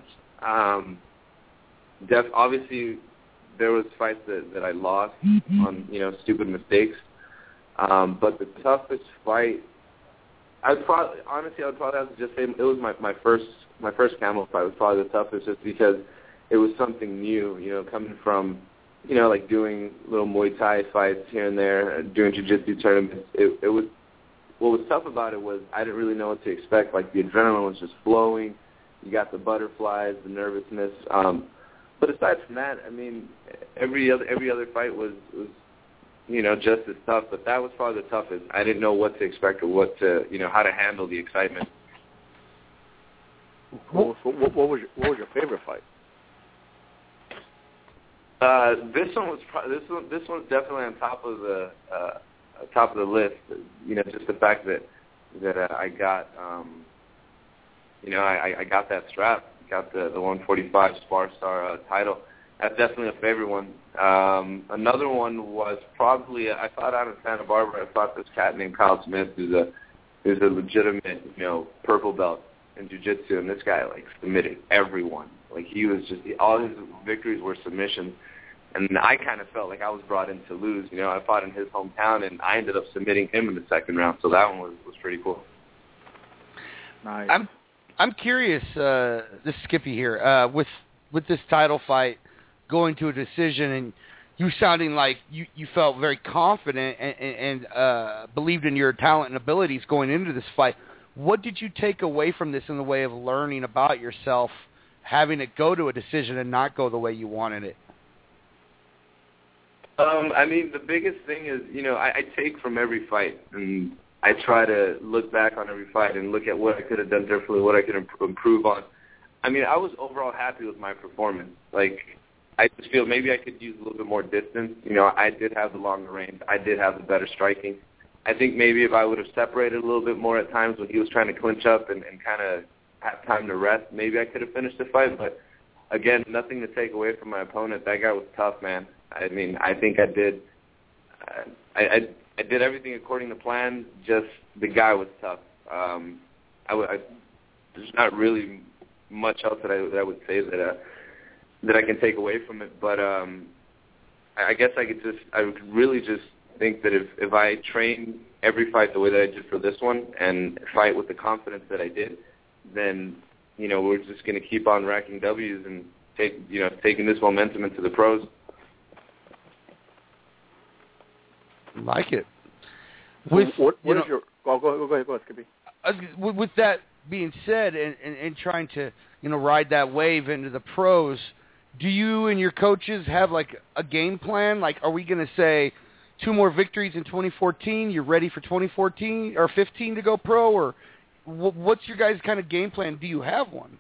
Obviously, there was fights that I lost on, stupid mistakes. But the toughest fight, I would probably have to just say it was my first camel fight was probably the toughest, just because it was something new. Coming from, like doing little Muay Thai fights here and there, doing jiu-jitsu tournaments. It was, what was tough about it was I didn't really know what to expect. Like, the adrenaline was just flowing. You got the butterflies, the nervousness. But aside from that, I mean, every other fight was just as tough. But that was probably the toughest. I didn't know what to expect or how to handle the excitement. What was your favorite fight? This one's definitely on top of the list. Just the fact that I got I got that strap, got the 145 Sparstar title. That's definitely a favorite one. Another one was probably, I fought out in Santa Barbara. I fought this cat named Kyle Smith, who's a legitimate purple belt in jiu-jitsu, and this guy submitted everyone. He was just, all his victories were submissions. And I kind of felt like I was brought in to lose. I fought in his hometown, and I ended up submitting him in the second round. So that one was pretty cool. Nice. I'm curious. This is Skippy here. With this title fight going to a decision, and you sounding like you felt very confident and believed in your talent and abilities going into this fight. What did you take away from this in the way of learning about yourself, having it go to a decision and not go the way you wanted it? I mean, the biggest thing is, I take from every fight, and I try to look back on every fight and look at what I could have done differently, what I could improve on. I mean, I was overall happy with my performance. I just feel maybe I could use a little bit more distance. I did have the longer range. I did have the better striking. I think maybe if I would have separated a little bit more at times when he was trying to clinch up and kind of have time to rest, maybe I could have finished the fight. But, again, nothing to take away from my opponent. That guy was tough, man. I mean, I think I did I did everything according to plan, just the guy was tough. There's not really much else that I would say that I can take away from it. But I guess I would really just think that if I train every fight the way that I did for this one and fight with the confidence that I did, then, we're just going to keep on racking W's and taking this momentum into the pros. Like it. Go ahead, Skippy. With that being said, and trying to ride that wave into the pros, do you and your coaches have a game plan? Are we going to say 2 more victories in 2014? You're ready for 2014 or 15 to go pro, or what's your guys' kind of game plan? Do you have one?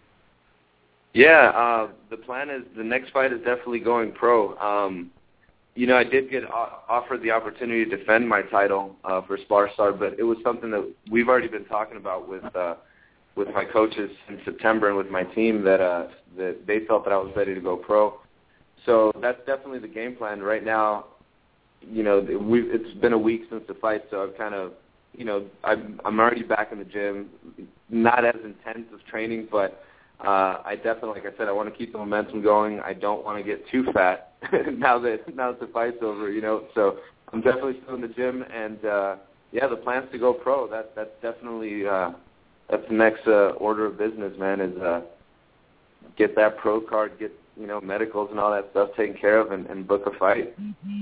Yeah, the plan is the next fight is definitely going pro. I did get offered the opportunity to defend my title for Sparstar, but it was something that we've already been talking about with my coaches in September and with my team that they felt that I was ready to go pro. So that's definitely the game plan right now. It's been a week since the fight, so I've kind of, I'm already back in the gym, not as intense of training, but I definitely, like I said, I want to keep the momentum going. I don't want to get too fat now that the fight's over, So I'm definitely still in the gym, and the plan's to go pro. That's definitely that's the next order of business, man. Is get that pro card, get medicals and all that stuff taken care of, and book a fight.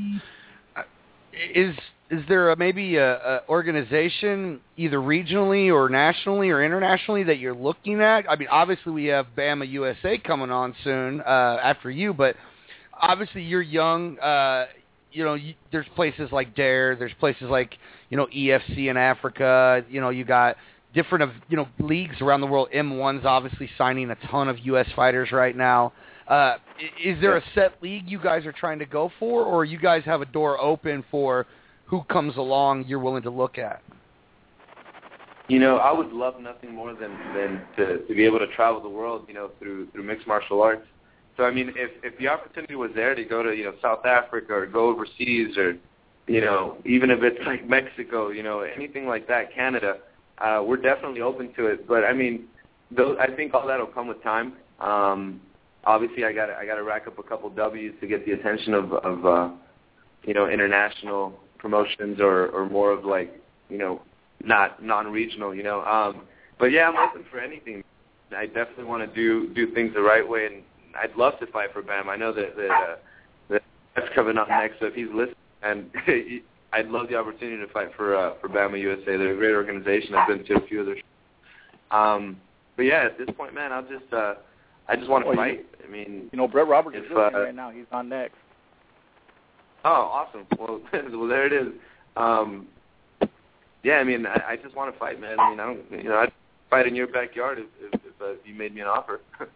Is there maybe a organization, either regionally or nationally or internationally, that you're looking at? I mean, obviously we have Bama USA coming on soon after you, but obviously you're young. There's places like DARE. There's places like EFC in Africa. You got different leagues around the world. M1's obviously signing a ton of U.S. fighters right now. Is there a set league you guys are trying to go for, or you guys have a door open for who comes along you're willing to look at? I would love nothing more than to be able to travel the world, through mixed martial arts. So, I mean, if the opportunity was there to go to, South Africa or go overseas or, even if it's like Mexico, anything like that, Canada, we're definitely open to it. But, I mean, I think all that will come with time. Obviously, I got to rack up a couple W's to get the attention of international promotions or more of like, not non-regional, But yeah, I'm open for anything. I definitely want to do things the right way, and I'd love to fight for Bam. I know that that's coming up next, so if he's listening, and I'd love the opportunity to fight for Bama USA. They're a great organization. I've been to a few of their shows. But yeah, at this point, man, I just want to fight. I mean, Brett Roberts is listening right now. He's on next. Oh, awesome. Well, there it is. Yeah, I mean, I just want to fight, man. I mean, I'd fight in your backyard if you made me an offer.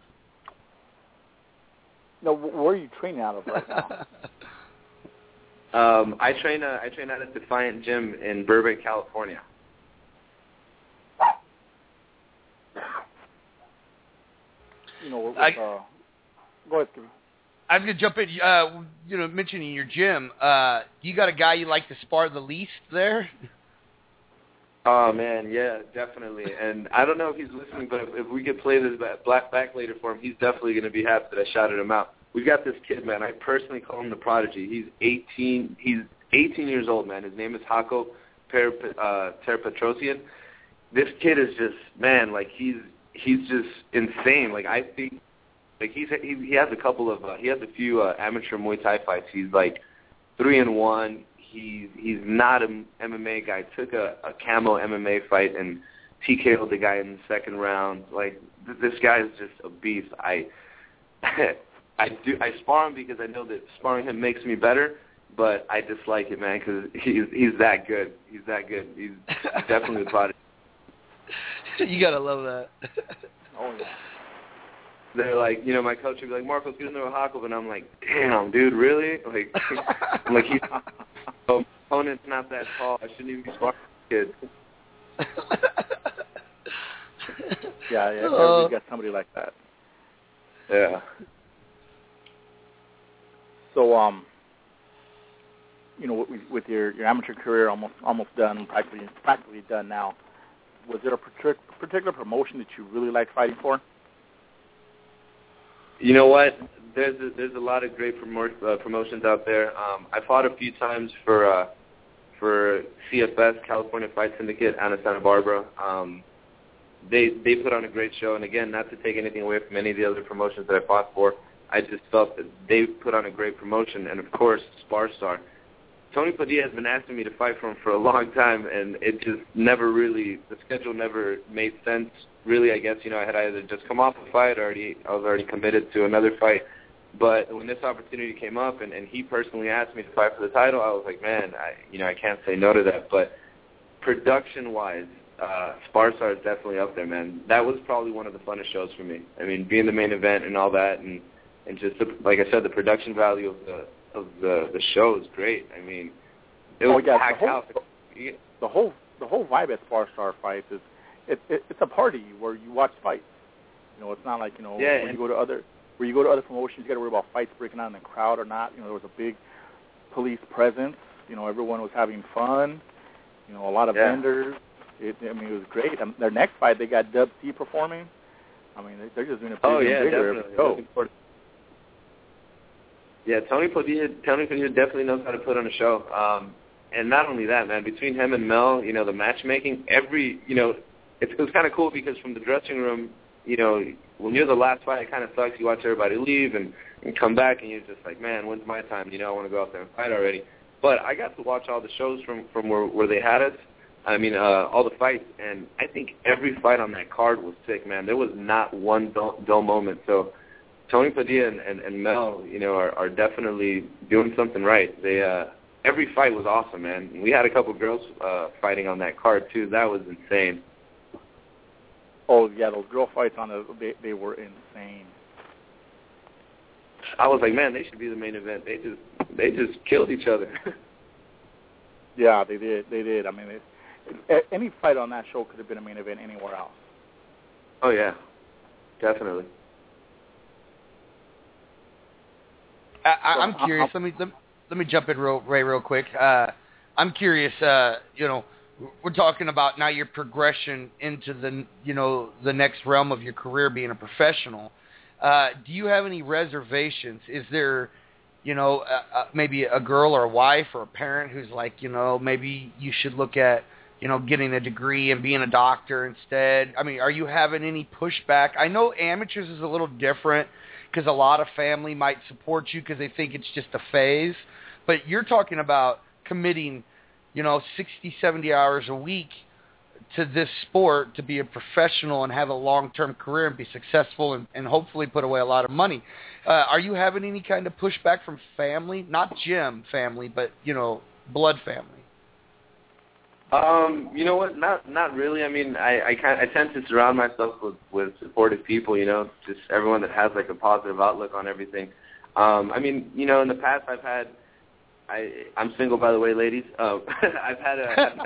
No, where are you training out of right now? I train at a Defiant Gym in Burbank, California. Go ahead, Steve. I'm going to jump in, mentioning your gym. You got a guy you like to spar the least there? Oh, man, yeah, definitely. And I don't know if he's listening, but if we could play this back later for him, he's definitely going to be happy that I shouted him out. We've got this kid, man. I personally call him the Prodigy. He's 18 years old, man. His name is Hako Terpetrosian. This kid is just, man, like he's just insane. Like I think, like he has a few amateur Muay Thai fights. He's like 3-1. He's not an MMA guy. Took a camo MMA fight and TKO'd the guy in the second round. Like this guy is just a beast. I spar him because I know that sparring him makes me better, but I dislike it, man, because he's that good. He's that good. He's definitely the Prodigy. You gotta love that. Oh yeah. They're like, my coach would be like, Marcos, get in there with Hakov, and I'm like, damn, dude, really? Like, I'm like, he's opponent's not that tall. I shouldn't even be sparring this kid. Yeah, everybody's got somebody like that. Yeah. So, with your amateur career almost done, practically done now, was there a particular promotion that you really liked fighting for? You know what? There's a lot of great promotions out there. I fought a few times for CFS, California Fight Syndicate, out of Santa Barbara. They put on a great show, and again, not to take anything away from any of the other promotions that I fought for, I just felt that they put on a great promotion, and of course, Sparstar. Tony Padilla has been asking me to fight for him for a long time, and it just never really, the schedule never made sense. Really, I guess, I had either just come off a fight, I was already committed to another fight. But when this opportunity came up, and he personally asked me to fight for the title, I was like, man, I can't say no to that. But production-wise, Sparstar is definitely up there, man. That was probably one of the funnest shows for me. I mean, being the main event and all that, and just like I said, the production value of the show is great. I mean, it was packed out. The whole vibe at Sparstar fights is it's a party where you watch fights. It's not like when you go to other promotions, you got to worry about fights breaking out in the crowd or not. There was a big police presence. Everyone was having fun. A lot of vendors. It was great. Their next fight, they got Dub C performing. I mean, they're just doing a pretty bigger. Definitely. Yeah, Tony Padilla definitely knows how to put on a show. And not only that, man, between him and Mel, the matchmaking, it was kind of cool because from the dressing room, when you're the last fight, it kind of sucks. You watch everybody leave and come back, and you're just like, man, when's my time? I want to go out there and fight already. But I got to watch all the shows from where they had us. I mean, all the fights, and I think every fight on that card was sick, man. There was not one dull moment. So Tony Padilla and Mel, are definitely doing something right. They every fight was awesome, man. We had a couple girls fighting on that card too. That was insane. Oh yeah, those girl fights they were insane. I was like, man, they should be the main event. They just killed each other. Yeah, they did. I mean, any fight on that show could have been a main event anywhere else. Oh yeah, definitely. I'm curious. Let me jump in real quick. I'm curious. We're talking about now your progression into the next realm of your career, being a professional. Do you have any reservations? Is there, maybe a girl or a wife or a parent who's like, maybe you should look at, getting a degree and being a doctor instead? I mean, are you having any pushback? I know amateurs is a little different because a lot of family might support you because they think it's just a phase. But you're talking about committing, 60, 70 hours a week to this sport to be a professional and have a long-term career and be successful and hopefully put away a lot of money. Are you having any kind of pushback from family? Not gym family, but, blood family. You know what? Not really. I mean, I tend to surround myself with supportive people. Just everyone that has like a positive outlook on everything. I mean, in the past I'm single, by the way, ladies. I've had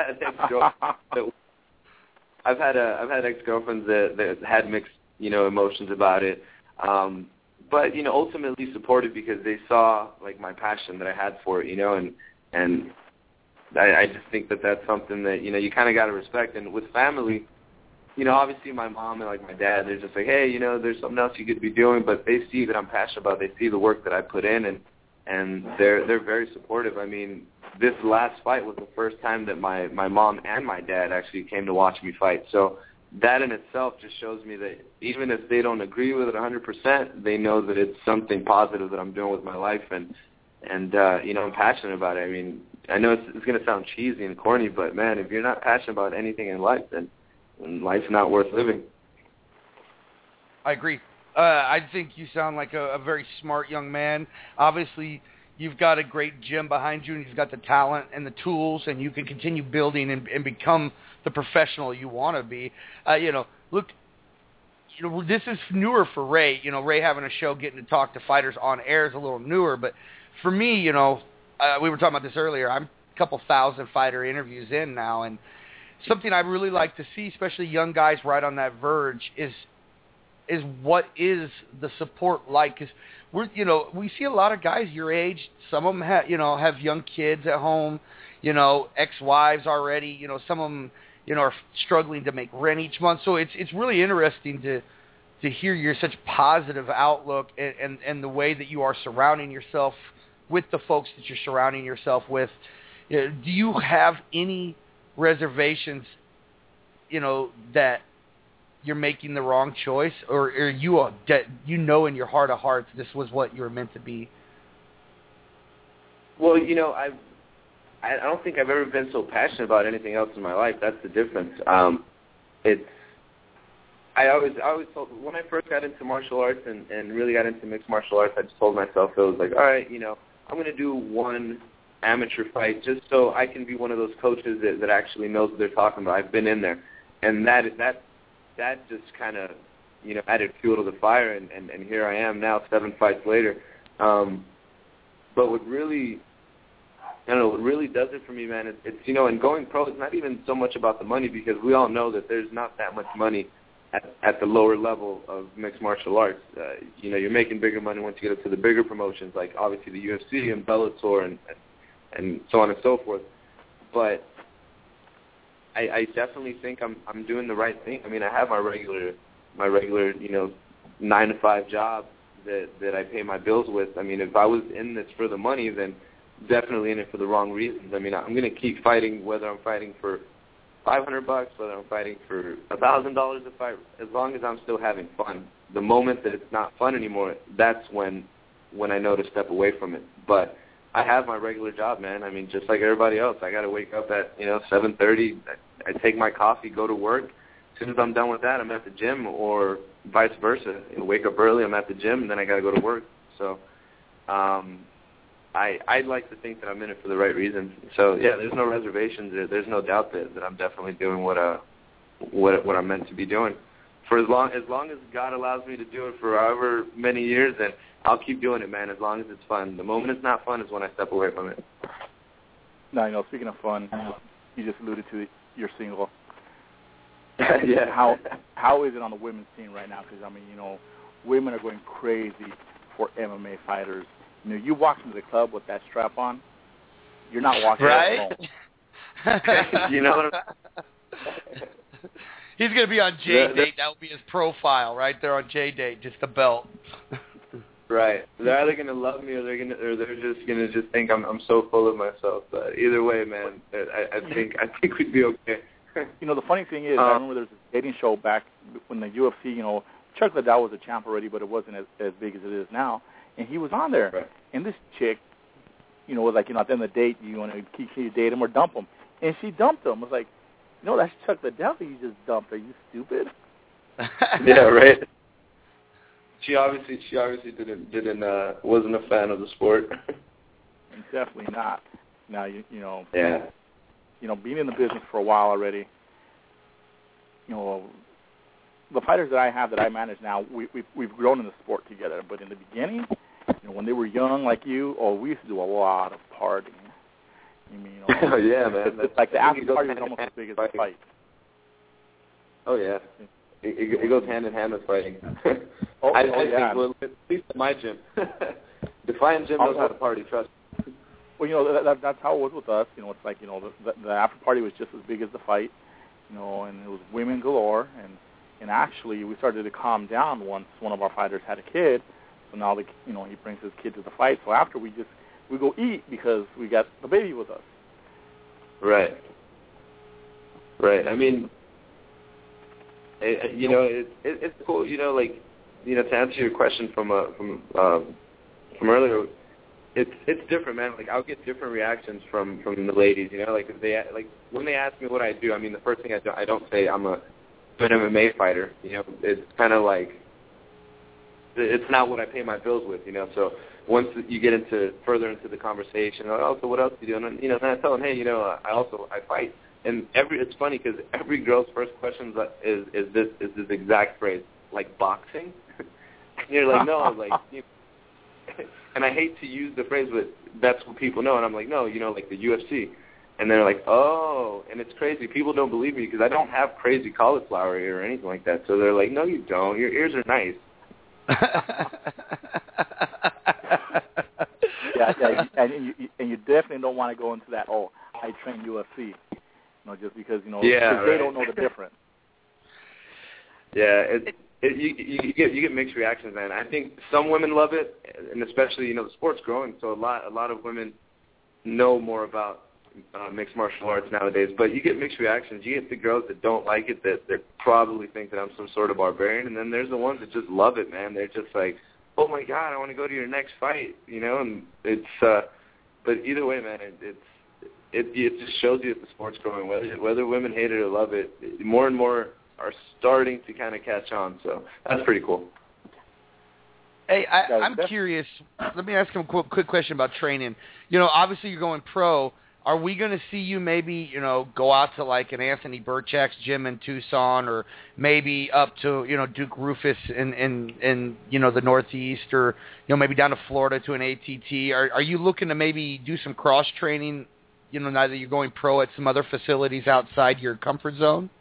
ex-girlfriends that had mixed emotions about it. But ultimately supported because they saw like my passion that I had for it. And I just think that that's something that, you kind of got to respect. And with family, obviously my mom and like my dad, they're just like, hey, there's something else you could be doing. But they see that I'm passionate about it. They see the work that I put in, and they're very supportive. I mean, this last fight was the first time that my mom and my dad actually came to watch me fight. So that in itself just shows me that even if they don't agree with it 100%, they know that it's something positive that I'm doing with my life, and I'm passionate about it. I mean, I know it's going to sound cheesy and corny, but, man, if you're not passionate about anything in life, then life's not worth living. I agree. I think you sound like a very smart young man. Obviously, you've got a great gym behind you, and you've got the talent and the tools, and you can continue building and become the professional you want to be. Look, this is newer for Ray. Ray having a show, getting to talk to fighters on air is a little newer, but for me, we were talking about this earlier. I'm a couple thousand fighter interviews in now, and something I really like to see, especially young guys right on that verge, is what is the support like? Because we see a lot of guys your age. Some of them have young kids at home, ex-wives already. Some of them are struggling to make rent each month. So it's really interesting to hear your such positive outlook and the way that you are surrounding yourself with the folks that you're surrounding yourself with. Do you have any reservations, that you're making the wrong choice, or are you in your heart of hearts this was what you were meant to be? Well, I don't think I've ever been so passionate about anything else in my life. That's the difference. I always told, when I first got into martial arts and really got into mixed martial arts, I just told myself, it was like, all right, I'm going to do one amateur fight just so I can be one of those coaches that actually knows what they're talking about. I've been in there, and that just kind of added fuel to the fire, and here I am now 7 fights later. But what really does it for me, man, it's and going pro, it's not even so much about the money, because we all know that there's not that much money at the lower level of mixed martial arts. You're making bigger money once you get up to the bigger promotions, like obviously the UFC and Bellator and so on and so forth. But I definitely think I'm doing the right thing. I mean, I have my regular 9-to-5 job that I pay my bills with. I mean, if I was in this for the money, then definitely in it for the wrong reasons. I mean, I'm going to keep fighting, whether I'm fighting for $500, whether I'm fighting for $1,000 a fight, as long as I'm still having fun. The moment that it's not fun anymore, that's when I know to step away from it. But I have my regular job, man. I mean, just like everybody else, I got to wake up at 7:30. I take my coffee, go to work. As soon as I'm done with that, I'm at the gym, or vice versa. Wake up early, I'm at the gym, and then I got to go to work. So I'd like to think that I'm in it for the right reasons. So yeah, there's no reservations. There's no doubt that I'm definitely doing what I'm meant to be doing. For as long as God allows me to do it for however many years, then I'll keep doing it, man. As long as it's fun. The moment it's not fun is when I step away from it. No, speaking of fun, you just alluded to it. you're single. Yeah. How is it on the women's scene right now? Because, I mean, you know, women are going crazy for MMA fighters. You know, you walk into the club with that strap on, you're not walking right? alone. You know what He's going to be on J-Date. That will be his profile right there on J-Date, just the belt. Right. They're either gonna love me or they're just gonna think I'm so full of myself. But either way, man, I think we'd be okay. You know, the funny thing is, I remember there was a dating show back when the UFC, you know, Chuck Liddell was a champ already, but it wasn't as big as it is now. And he was on there. Right. And this chick, you know, was like, you know, at the end of the date, you want to keep date him or dump him. And she dumped him. I was like, no, that's Chuck Liddell you just dumped. Are you stupid? Yeah, right. She obviously wasn't a fan of the sport. Definitely not. Now you know. Yeah. You know, being in the business for a while already. You know, the fighters that I have that I manage now, we've grown in the sport together. But in the beginning, you know, when they were young like you, we used to do a lot of partying. You mean, you know, oh yeah, man. It's like the after party is almost as big as the fight. Oh yeah. It goes hand in hand with fighting. I think, well, at least at my gym. Defiant Gym knows how to party, trust me. Well, you know, that's how it was with us. You know, it's like, you know, the after party was just as big as the fight, you know, and it was women galore. And actually, we started to calm down once one of our fighters had a kid. So now, you know, he brings his kid to the fight. So after we go eat because we got the baby with us. Right. Right. I mean, you know, it's cool. You know, like, you know, to answer your question from earlier, it's different, man. Like, I'll get different reactions from the ladies. You know, like if when they ask me what I do, I mean, the first thing I don't say I'm an MMA fighter. You know, it's kind of like it's not what I pay my bills with. You know, so once you get further into the conversation, oh, so what else do you do? And you know, then I tell them, hey, you know, I fight. And it's funny because every girl's first question is this exact phrase, like boxing. And you're like, no, like, you know, and I hate to use the phrase, but that's what people know. And I'm like, no, you know, like the UFC. And they're like, oh, and it's crazy. People don't believe me because I don't have crazy cauliflower ear or anything like that. So they're like, no, you don't. Your ears are nice. Yeah, and you definitely don't want to go into that. Oh, I train UFC. You know, just because, you know, they don't know the difference. Yeah, you get mixed reactions, man. I think some women love it, and especially, you know, the sport's growing, so a lot of women know more about mixed martial arts nowadays. But you get mixed reactions. You get the girls that don't like it, that they probably think that I'm some sort of barbarian, and then there's the ones that just love it, man. They're just like, oh my God, I want to go to your next fight, you know. And it's, but either way, man, it just shows you that the sport's growing. Whether women hate it or love it, more and more are starting to kind of catch on. So that's pretty cool. Hey, I'm curious. Let me ask him a quick question about training. You know, obviously you're going pro. Are we going to see you maybe, you know, go out to like an Anthony Burchak's gym in Tucson, or maybe up to, you know, Duke Rufus in you know, the Northeast, or, you know, maybe down to Florida to an ATT? Are you looking to maybe do some cross training, you know, now that you're going pro at some other facilities outside your comfort zone?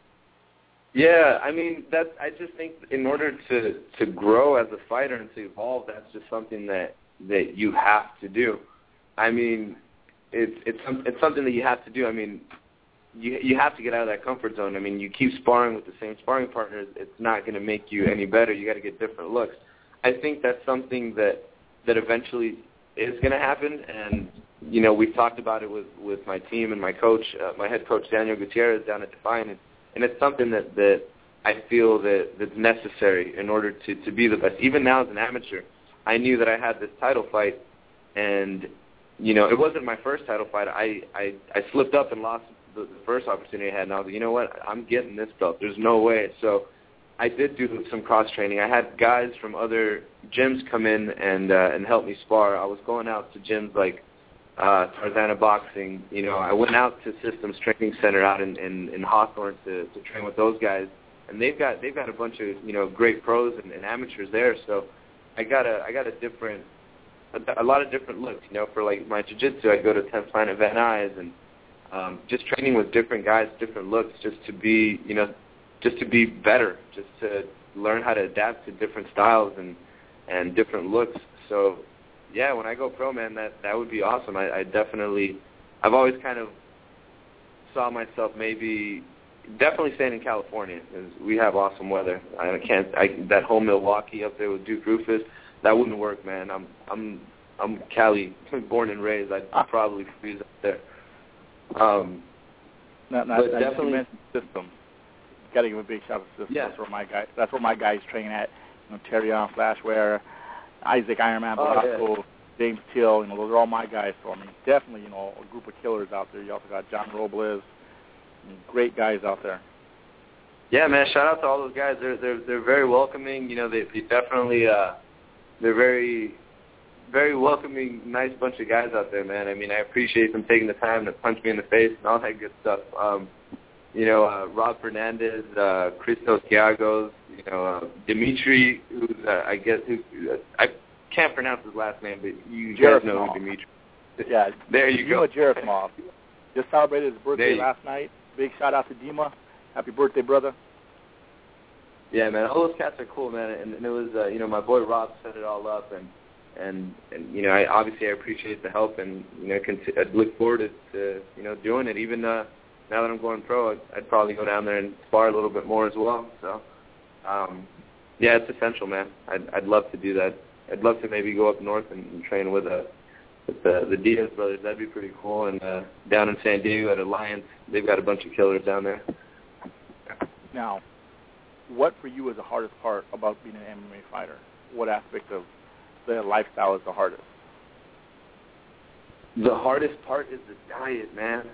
Yeah, I mean, I just think in order to grow as a fighter and to evolve, that's just something that you have to do. I mean, it's something that you have to do. I mean, you have to get out of that comfort zone. I mean, you keep sparring with the same sparring partners, it's not going to make you any better. You got to get different looks. I think that's something that eventually is going to happen, and you know, we've talked about it with my team and my coach, my head coach Daniel Gutierrez down at Defiant, and it's something that I feel that's necessary in order to be the best. Even now as an amateur, I knew that I had this title fight, and you know, it wasn't my first title fight. I slipped up and lost the first opportunity I had, and I was like, you know what, I'm getting this belt. There's no way. So I did do some cross training. I had guys from other gyms come in and help me spar. I was going out to gyms like Tarzana Boxing. You know, I went out to Systems Training Center out in Hawthorne to train with those guys, and they've got a bunch of, you know, great pros and amateurs there. So I got a lot of different looks. You know, for like my jiu-jitsu, I go to 10th Planet Van Nuys, and just training with different guys, different looks, just to be better, just to learn how to adapt to different styles and different looks. So, yeah, when I go pro, man, that would be awesome. I've always kind of saw myself definitely staying in California because we have awesome weather. That whole Milwaukee up there with Duke Roufus, that wouldn't work, man. I'm Cali, born and raised. I'd probably freeze up there. But definitely, you mentioned systems. Got to give a big shout out to systems. Yeah. That's where my guys train at. Terrion, Flashware, Isaac Ironman Velasco, James Till. Those are all my guys. So definitely, a group of killers out there. You also got John Robles. Great guys out there. Yeah, man. Shout out to all those guys. They're very welcoming. They definitely they're very, very welcoming, nice bunch of guys out there, man. I appreciate them taking the time to punch me in the face and all that good stuff. Rob Fernandez, Christos Giagos, Dimitri, who's I can't pronounce his last name, but you guys know who Dimitri is. Yeah, there you go. Dima Gerasimov just celebrated his birthday last night. Big shout out to Dima. Happy birthday, brother. Yeah, man. All those cats are cool, man. And it was, my boy Rob set it all up, and I appreciate the help, and I look forward to doing it. Even now that I'm going pro, I'd probably go down there and spar a little bit more as well. So, yeah, it's essential, man. I'd love to do that. I'd love to maybe go up north and train with the Diaz brothers. That'd be pretty cool. And down in San Diego at Alliance, they've got a bunch of killers down there. Now, what for you is the hardest part about being an MMA fighter? What aspect of the lifestyle is the hardest? The hardest part is the diet, man.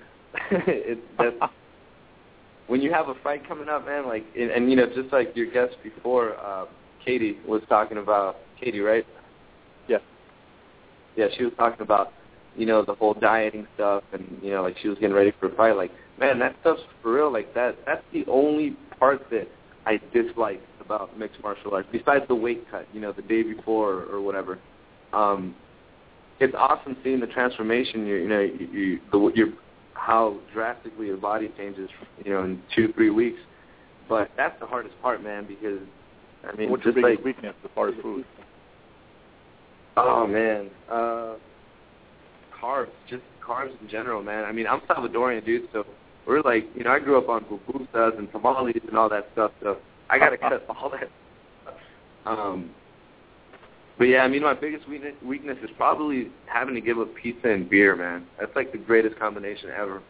When you have a fight coming up, man, and just like your guest before, Katie was talking about, Katie, right? Yes. Yeah, she was talking about, the whole dieting stuff, and, she was getting ready for a fight. Man, that stuff's for real. That's the only part that I dislike about mixed martial arts, besides the weight cut, the day before or whatever. It's awesome seeing the transformation, how drastically your body changes, in 2-3 weeks. But that's the hardest part, man, because, what's your biggest weakness as far as food? Oh, man. Carbs in general, man. I'm Salvadorian, dude, so we're I grew up on pupusas and tamales and all that stuff, so I got to cut all that stuff. But yeah, my biggest weakness is probably having to give up pizza and beer, man. That's the greatest combination ever.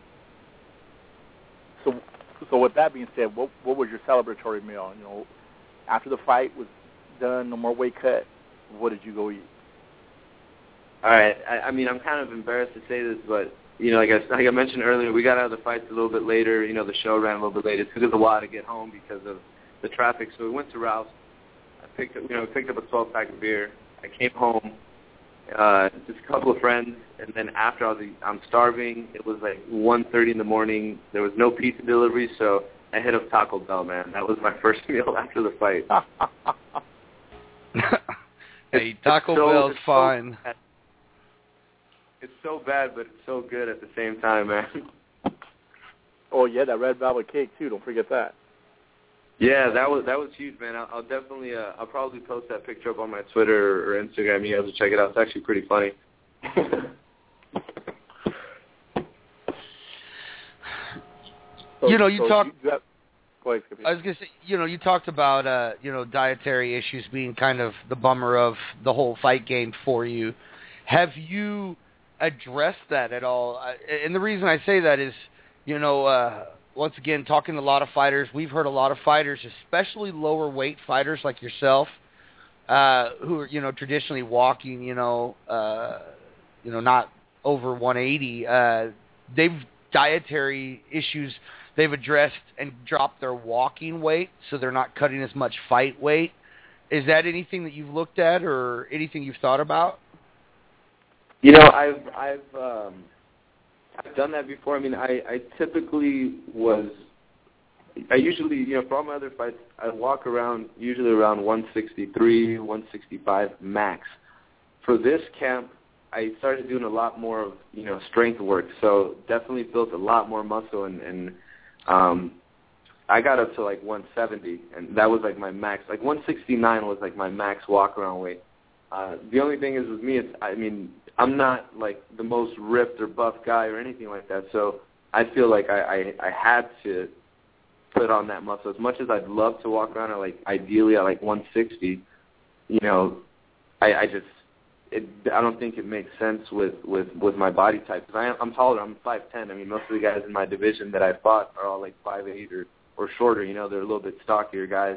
So with that being said, what was your celebratory meal? After the fight was done, no more weight cut, what did you go eat? All right. I'm kind of embarrassed to say this, but, like I mentioned earlier, we got out of the fights a little bit later. The show ran a little bit later. It took us a while to get home because of the traffic. So we went to Ralph's. I picked up a 12-pack of beer. I came home, just a couple of friends, and then after I'm starving. It was 1:30 in the morning. There was no pizza delivery, so I hit up Taco Bell, man. That was my first meal after the fight. Hey, Taco Bell's fine. It's so bad, but it's so good at the same time, man. Oh yeah, that red velvet cake too. Don't forget that. Yeah, that was huge, man. I'll definitely, I'll probably post that picture up on my Twitter or Instagram. You guys will check it out. It's actually pretty funny. I was going to say, you talked about, dietary issues being kind of the bummer of the whole fight game for you. Have you addressed that at all? And the reason I say that is, once again, talking to a lot of fighters, we've heard a lot of fighters, especially lower weight fighters like yourself, who are, traditionally walking, not over 180. They've dietary issues they've addressed and dropped their walking weight, so they're not cutting as much fight weight. Is that anything that you've looked at or anything you've thought about? I've done that before. I usually, for all my other fights, I walk usually around 163, 165 max. For this camp, I started doing a lot more of, strength work. So definitely built a lot more muscle, and I got up to like 170, and that was like my max. Like 169 was like my max walk around weight. The only thing is with me, I'm not like the most ripped or buff guy or anything like that. So I feel like I had to put on that muscle. As much as I'd love to walk around at ideally at 160, I don't think it makes sense with my body type. Because I'm taller. I'm 5'10". I mean, most of the guys in my division that I fought are all like 5'8" or shorter. They're a little bit stockier guys.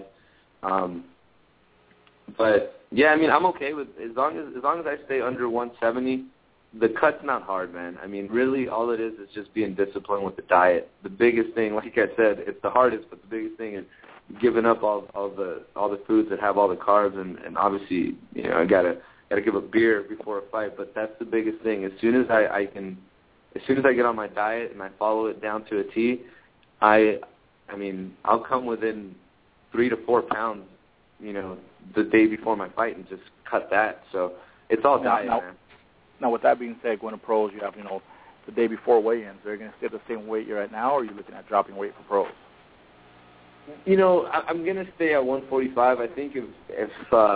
But yeah, I'm okay with as long as I stay under 170. The cut's not hard, man. Really, all it is just being disciplined with the diet. The biggest thing, like I said, it's the hardest, but the biggest thing is giving up all the foods that have all the carbs, and obviously, I gotta give up beer before a fight. But that's the biggest thing. As soon as I get on my diet and I follow it down to a T, I'll come within 3 to 4 pounds, the day before my fight, and just cut that. So it's all diet, man. Now, with that being said, going to pros, you have, the day before weigh-ins. Are you going to stay at the same weight you're at now, or are you looking at dropping weight for pros? I'm going to stay at 145. I think if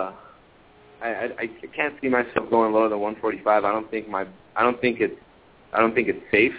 I can't see myself going lower than 145. I don't think it's safe.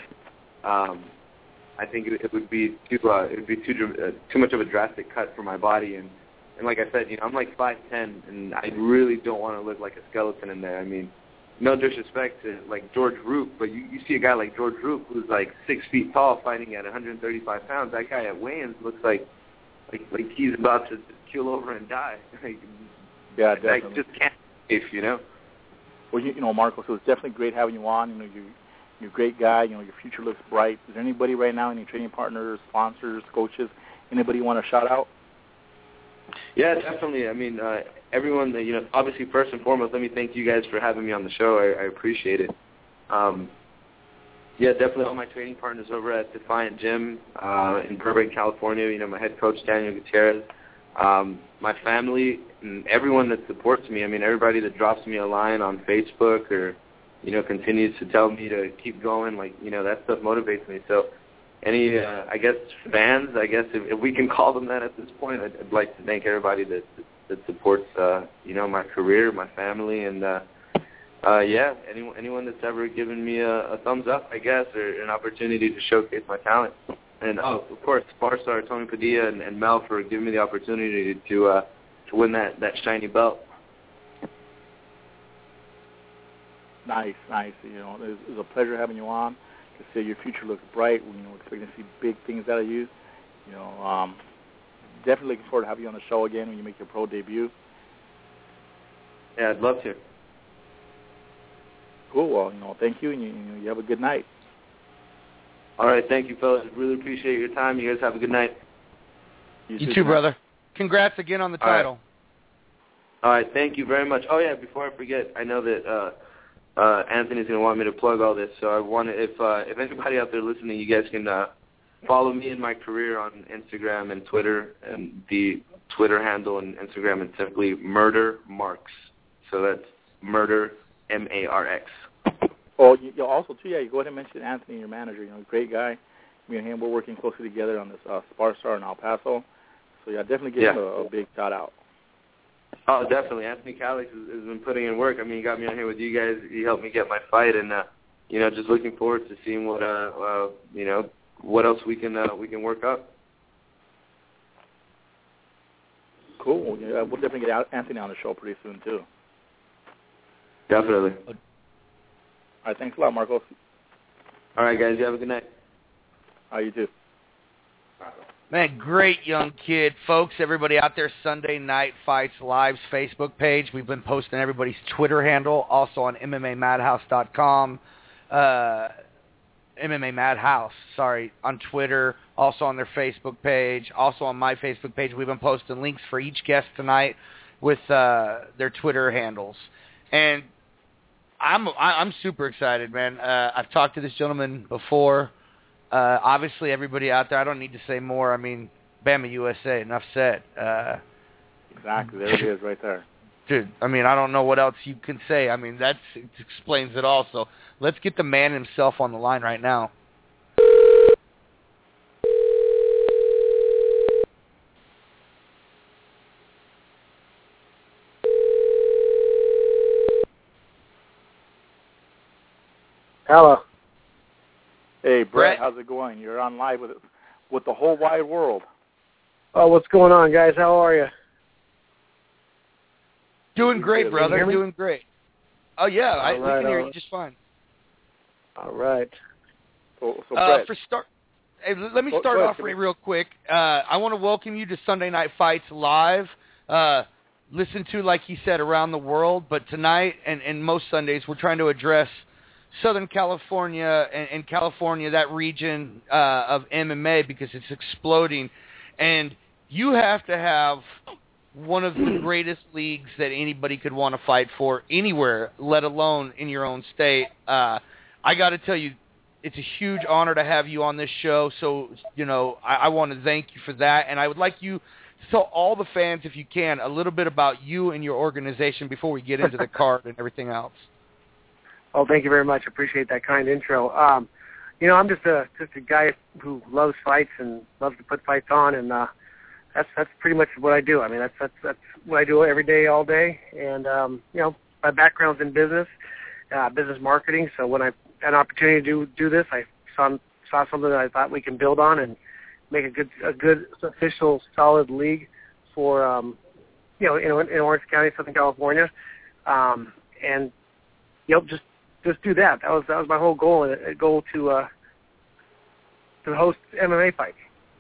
I think it would be too much of a drastic cut for my body, and like I said, I'm like 5'10", and I really don't want to look like a skeleton in there. No disrespect to like George Roop, but you see a guy like George Roop who's like 6 feet tall fighting at 135 pounds. That guy at weigh-ins looks like he's about to keel over and die. Yeah, definitely. I just can't, Well, Marcos, it was definitely great having you on. You're a great guy. Your future looks bright. Is there anybody right now, any training partners, sponsors, coaches, anybody you want to shout out? Yeah, definitely. Everyone, obviously, first and foremost, let me thank you guys for having me on the show. I appreciate it. Yeah, definitely all my training partners over at Defiant Gym in Burbank, California. My head coach, Daniel Gutierrez. My family and everyone that supports me. Everybody that drops me a line on Facebook or, continues to tell me to keep going. That stuff motivates me. So any, fans, if we can call them that at this point, I'd like to thank everybody that supports, my career, my family, and, anyone that's ever given me a thumbs up, or an opportunity to showcase my talent. And, of course, Sparstar, Tony Padilla, and Mel for giving me the opportunity to win that shiny belt. Nice. It was a pleasure having you on. To say your future looks bright. We're expecting to see big things out of you. Definitely looking forward to having you on the show again when you make your pro debut. Yeah, I'd love to. Cool. Well, thank you, and you have a good night. All right, thank you, fellas. Really appreciate your time. You guys have a good night. You too, brother. Congrats again on the title. All right, thank you very much. Oh, yeah, before I forget, I know that Anthony's going to want me to plug all this, so I want to, if anybody out there listening, you guys can follow me in my career on Instagram and Twitter, and the Twitter handle and Instagram is simply Murder Marks. So that's Murder, M-A-R-X. Oh, you also, too, you go ahead and mention Anthony, your manager. Great guy. Me and him, we're working closely together on this Sparstar in El Paso. So, definitely give him a big shout-out. Oh, definitely. Anthony Calix has been putting in work. He got me on here with you guys. He helped me get my fight, and, just looking forward to seeing what, what else we can work up. Cool. Yeah, we'll definitely get Anthony on the show pretty soon, too. Definitely. All right, thanks a lot, Marcos. All right, guys, you have a good night. You too. Man, great young kid. Folks, everybody out there, Sunday Night Fights Live's Facebook page. We've been posting everybody's Twitter handle, also on MMAMadhouse.com. MMA Madhouse, on Twitter, also on their Facebook page, also on my Facebook page. We've been posting links for each guest tonight with their Twitter handles. And I'm super excited, man. I've talked to this gentleman before. Obviously, everybody out there, I don't need to say more. Bama USA, enough said. Exactly. There it is right there. Dude, I mean, I don't know what else you can say. I mean, it explains it all. So let's get the man himself on the line right now. Hello. Hey, Brett. Brett, how's it going? You're on live with the whole wide world. Oh, what's going on, guys? How are you? Doing great, Can brother. you hear me? Doing great. Oh, yeah, we can hear you just fine. All right. So Brett, Hey, let me start off real quick. I want to welcome you to Sunday Night Fights Live. Listen to, like he said, around the world. But tonight and most Sundays, we're trying to address Southern California and California, that region of MMA, because it's exploding. And you have to have one of the greatest leagues that anybody could want to fight for anywhere, let alone in your own state. I got to tell you, it's a huge honor to have you on this show. So, I want to thank you for that. And I would like you to tell all the fans, if you can, a little bit about you and your organization before we get into the card and everything else. Oh, thank you very much. Appreciate that kind intro. I'm just a guy who loves fights and loves to put fights on, and that's pretty much what I do. I mean, that's what I do every day, all day. And my background's in business marketing. So when I had an opportunity to do this, I saw something that I thought we can build on and make a good official, solid league for in Orange County, Southern California, and just do that. That was my whole goal, and a goal to host MMA fights.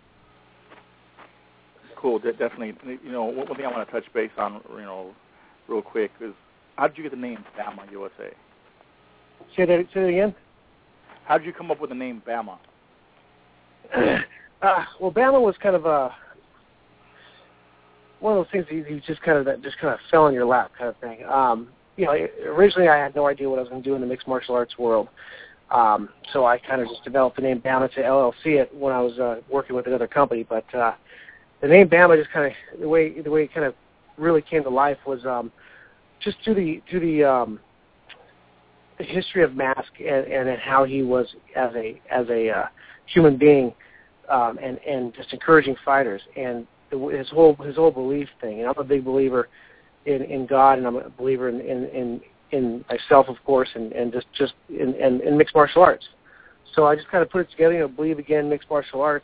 cool, definitely. One thing I want to touch base on, real quick is, how did you get the name Bama USA? Say that again? How did you come up with the name Bama? Well, Bama was kind of one of those things that you just kind of fell in your lap kind of thing. Originally I had no idea what I was going to do in the mixed martial arts world. So I kind of just developed the name Bama to LLC it when I was working with another company. But the name Bama just kind of, the way it kind of really came to life was just to the history of Mask and how he was as a human being, and just encouraging fighters, and his whole belief thing. And I'm a big believer in God, and I'm a believer in myself, of course, and just in mixed martial arts. So I just kind of put it together, believe again, mixed martial arts.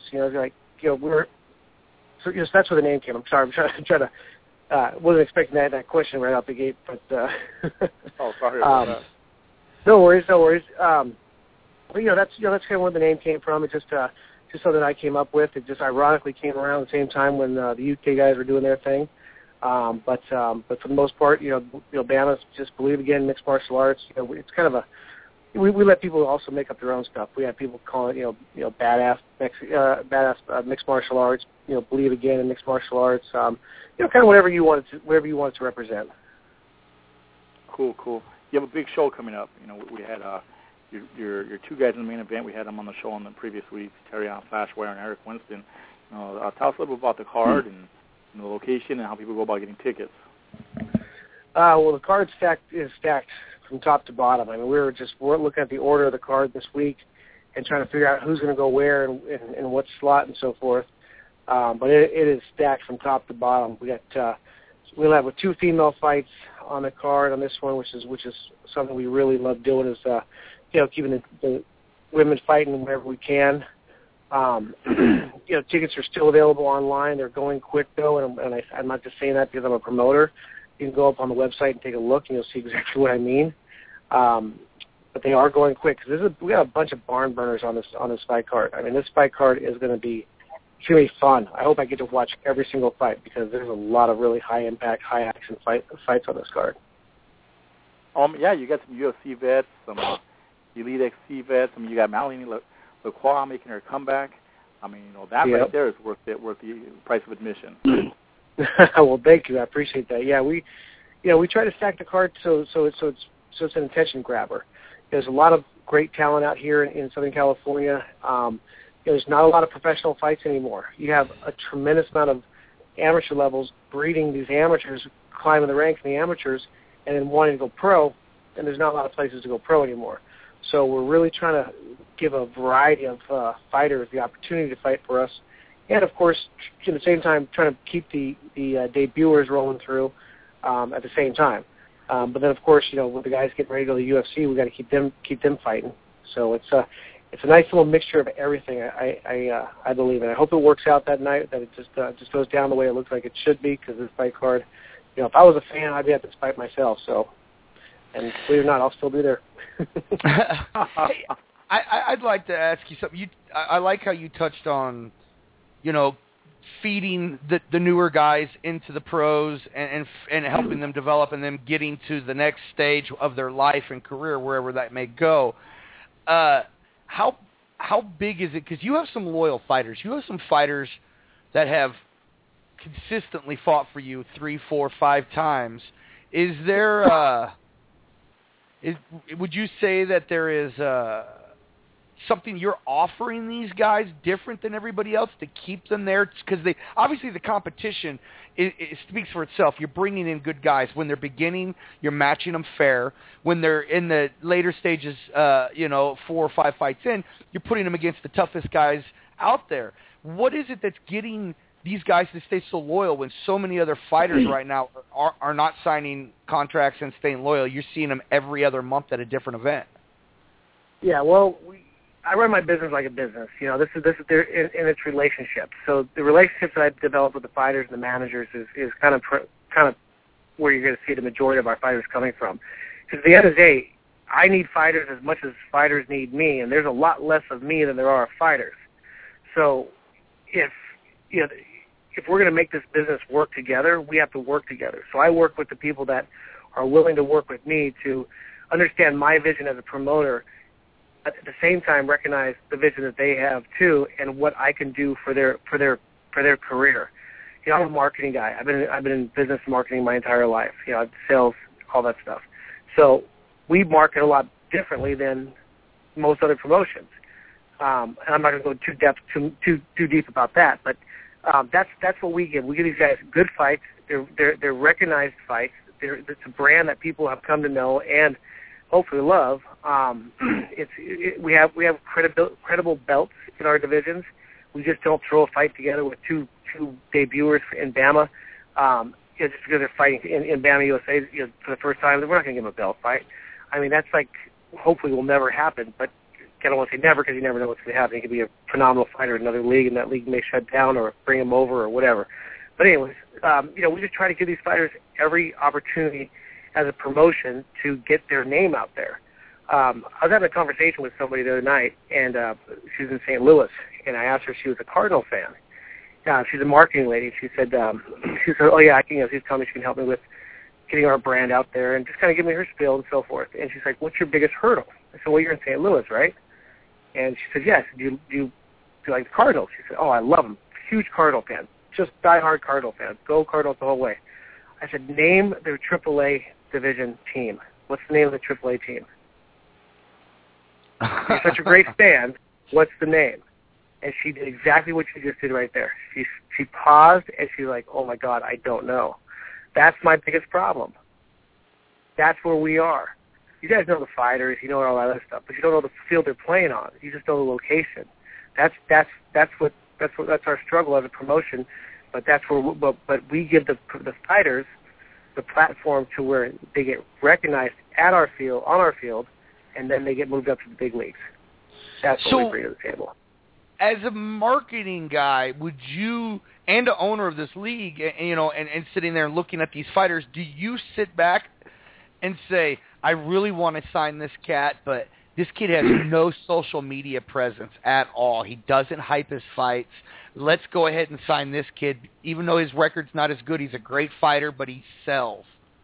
That's where the name came. I'm sorry, I'm trying to. Wasn't expecting that question right out the gate, but. Oh, sorry about that. No worries. But that's kind of where the name came from. It's just something I came up with. It just ironically came around the same time when the UK guys were doing their thing. But for the most part, Bama's just believe again mixed martial arts. It's kind of we let people also make up their own stuff. We have people call it badass mixed martial arts. Believe again in mixed martial arts. Kind of whatever you want it to represent. Cool. You have a big show coming up. We had your two guys in the main event. We had them on the show on the previous week, Terry on Flashwire and Eric Winston. Tell us a little bit about the card and the location and how people go about getting tickets. Well, the card is stacked from top to bottom. I mean, we're looking at the order of the card this week and trying to figure out who's going to go where and what slot and so forth. But it is stacked from top to bottom. We'll have 2 female fights on the card on this one, which is something we really love doing, is keeping the women fighting whenever we can. Tickets are still available online. They're going quick though, and I'm not just saying that because I'm a promoter. You can go up on the website and take a look, and you'll see exactly what I mean. But they are going quick because we got a bunch of barn burners on this fight card. I mean, this fight card is going to be really fun. I hope I get to watch every single fight because there's a lot of really high impact, high action fights on this card. Yeah, you got some UFC vets, some Elite XC vets. I mean, you got Melanie Lacroix making her comeback. I mean, that right there is worth the price of admission. Well, thank you. I appreciate that. Yeah, we try to stack the card so it's an attention grabber. There's a lot of great talent out here in Southern California. There's not a lot of professional fights anymore. You have a tremendous amount of amateur levels breeding these amateurs climbing the ranks in the amateurs and then wanting to go pro, and there's not a lot of places to go pro anymore. So we're really trying to give a variety of fighters the opportunity to fight for us, and of course, at the same time, trying to keep the debuters rolling through at the same time. But then, of course, with the guys getting ready to go to the UFC, we got to keep them fighting. So it's a nice little mixture of everything. I believe, and I hope it works out that night. That it just goes down the way it looks like it should be. Because this fight card, if I was a fan, I'd be at this fight myself. So, and believe it or not, I'll still be there. Hey, I'd like to ask you something. I like how you touched on, feeding the newer guys into the pros and helping them develop and them getting to the next stage of their life and career, wherever that may go. How big is it? Because you have some loyal fighters. You have some fighters that have consistently fought for you 3, 4, 5 times. Is there would you say that there is something you're offering these guys different than everybody else to keep them there? Because obviously the competition it speaks for itself. You're bringing in good guys. When they're beginning, you're matching them fair. When they're in the later stages, 4 or 5 fights in, you're putting them against the toughest guys out there. What is it that's getting these guys to stay so loyal when so many other fighters right now are not signing contracts and staying loyal? You're seeing them every other month at a different event. Yeah, well, I run my business like a business. This is in its relationships. So the relationships that I've developed with the fighters and the managers is kind of where you're going to see the majority of our fighters coming from. Because at the end of the day, I need fighters as much as fighters need me, and there's a lot less of me than there are of fighters. So if we're going to make this business work together, we have to work together. So I work with the people that are willing to work with me to understand my vision as a promoter, at the same time recognize the vision that they have too, and what I can do for their career. I'm a marketing guy. I've been in business marketing my entire life. Sales, all that stuff. So we market a lot differently than most other promotions. And I'm not going to go too deep about that, but that's what we give. We give these guys good fights. They're recognized fights. It's a brand that people have come to know and hopefully love. We have credible belts in our divisions. We just don't throw a fight together with two debuters in Bama. Just because they're fighting in Bama USA for the first time, we're not going to give them a belt fight. I mean, that's hopefully will never happen. But I don't want to say never because you never know what's going to happen. He could be a phenomenal fighter in another league, and that league may shut down or bring him over or whatever. But anyways, we just try to give these fighters every opportunity as a promotion to get their name out there. I was having a conversation with somebody the other night, and she was in St. Louis, and I asked her if she was a Cardinal fan. She's a marketing lady. She said, oh yeah, she's telling me she can help me with getting our brand out there and just kind of give me her spiel and so forth. And she's like, what's your biggest hurdle? I said, well, you're in St. Louis, right? And she said, yes. Do you like the Cardinals? She said, oh, I love them. Huge Cardinal fan. Just diehard Cardinal fan. Go Cardinals the whole way. I said, name their AAA division team. What's the name of the AAA team? You're such a great fan. What's the name? And she did exactly what you just did right there. She paused, and she's like, oh, my God, I don't know. That's my biggest problem. That's where we are. You guys know the fighters, you know all that other stuff, but you don't know the field they're playing on. You just know the location. That's our struggle as a promotion. But that's where but we give the fighters the platform to where they get recognized at our field, on our field, and then they get moved up to the big leagues. That's what we bring to the table. As a marketing guy, would you, and the owner of this league, and sitting there and looking at these fighters, do you sit back and say, I really want to sign this cat, but this kid has no social media presence at all. He doesn't hype his fights. Let's go ahead and sign this kid. Even though his record's not as good, he's a great fighter, but he sells.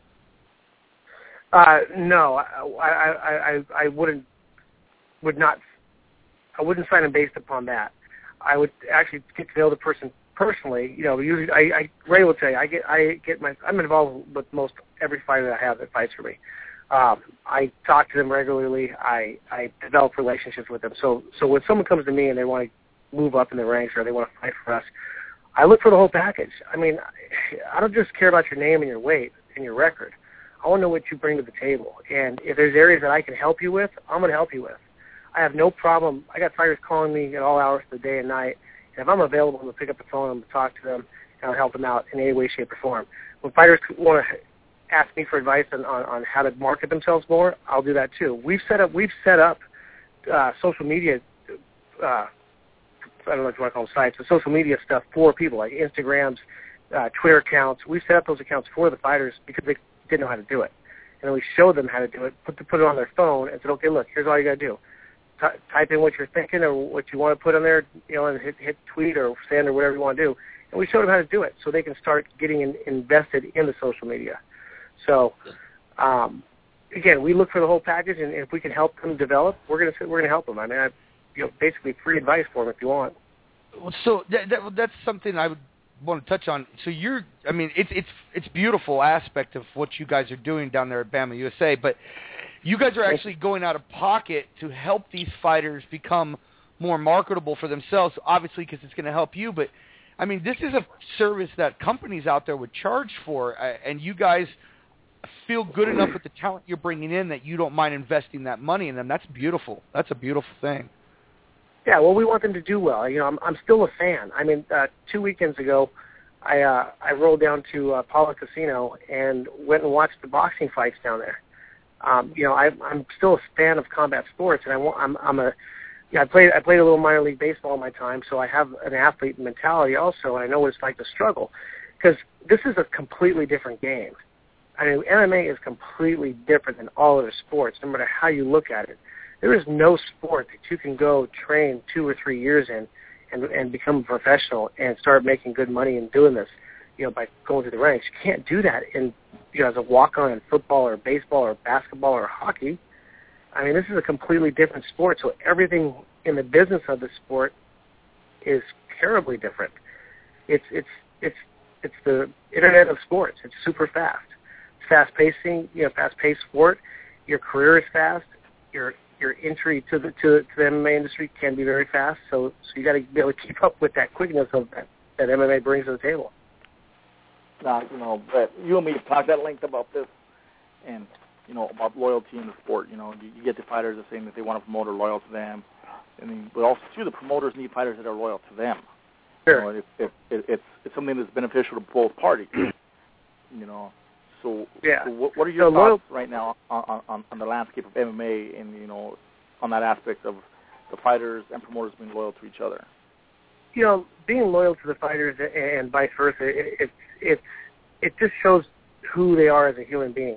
No, I wouldn't sign him based upon that. I would actually get to know the person personally. Usually Ray will tell you, I'm involved with most every fighter that I have that fights for me. I talk to them regularly. I develop relationships with them. So when someone comes to me and they want to move up in the ranks or they want to fight for us, I look for the whole package. I mean, I don't just care about your name and your weight. and your record. I want to know what you bring to the table. And if there's areas that I can help you with, I'm going to help you with. I have no problem. I got fighters calling me at all hours of the day and night. And if I'm available, I'm going to pick up the phone, I'm going to talk to them, and I'll help them out in any way, shape, or form. When fighters want to ask me for advice on how to market themselves more, I'll do that too. We've set up social media, I don't know what you want to call them sites, but social media stuff for people, like Instagrams, Twitter accounts. We set up those accounts for the fighters because they didn't know how to do it. And then we showed them how to do it, put it on their phone, and said, okay, look, here's all you got to do. Type in what you're thinking or what you want to put on there, and hit tweet or send or whatever you want to do. And we showed them how to do it so they can start getting invested in the social media. So, again, we look for the whole package, and if we can help them develop, we're gonna help them. I mean, basically free advice for them if you want. So that's something I would want to touch on. So it's beautiful aspect of what you guys are doing down there at Bama USA, but you guys are actually going out of pocket to help these fighters become more marketable for themselves, obviously because it's going to help you. But, I mean, this is a service that companies out there would charge for, and you guys feel good enough with the talent you're bringing in that you don't mind investing that money in them. That's beautiful. That's a beautiful thing. Yeah, well, we want them to do well. I'm still a fan. I mean, 2 weekends ago, I rolled down to Apollo Casino and went and watched the boxing fights down there. I'm still a fan of combat sports, and I played a little minor league baseball in my time, so I have an athlete mentality also, and I know what it's like to struggle, because this is a completely different game. I mean, MMA is completely different than all other sports, no matter how you look at it. There is no sport that you can go train 2 or 3 years in and become a professional and start making good money in doing this, by going through the ranks. You can't do that as a walk-on in football or baseball or basketball or hockey. I mean, this is a completely different sport, so everything in the business of the sport is terribly different. It's the internet of sports. It's super fast. Fast-paced sport. Your career is fast. Your entry to the MMA industry can be very fast. So you got to be able to keep up with that quickness of that MMA brings to the table. Now, but you and me have talked at length about this, and about loyalty in the sport. You get the fighters that saying that they want a promoter loyal to them, but also too, the promoters need fighters that are loyal to them. Sure. It's something that's beneficial to both parties. So, yeah. So what are your thoughts right now on the landscape of MMA and on that aspect of the fighters and promoters being loyal to each other? Being loyal to the fighters and vice versa, it just shows who they are as a human being.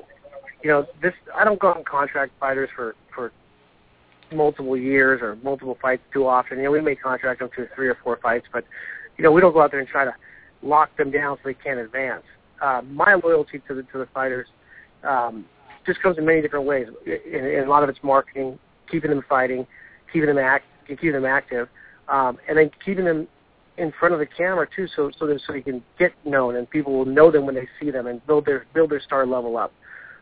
I don't go out and contract fighters for multiple years or multiple fights too often. We may contract them to 3 or 4 fights, but we don't go out there and try to lock them down so they can't advance. My loyalty to the fighters just comes in many different ways, and a lot of it's marketing, keeping them fighting, keeping them active, and then keeping them in front of the camera too, so they can get known and people will know them when they see them and build their star level up.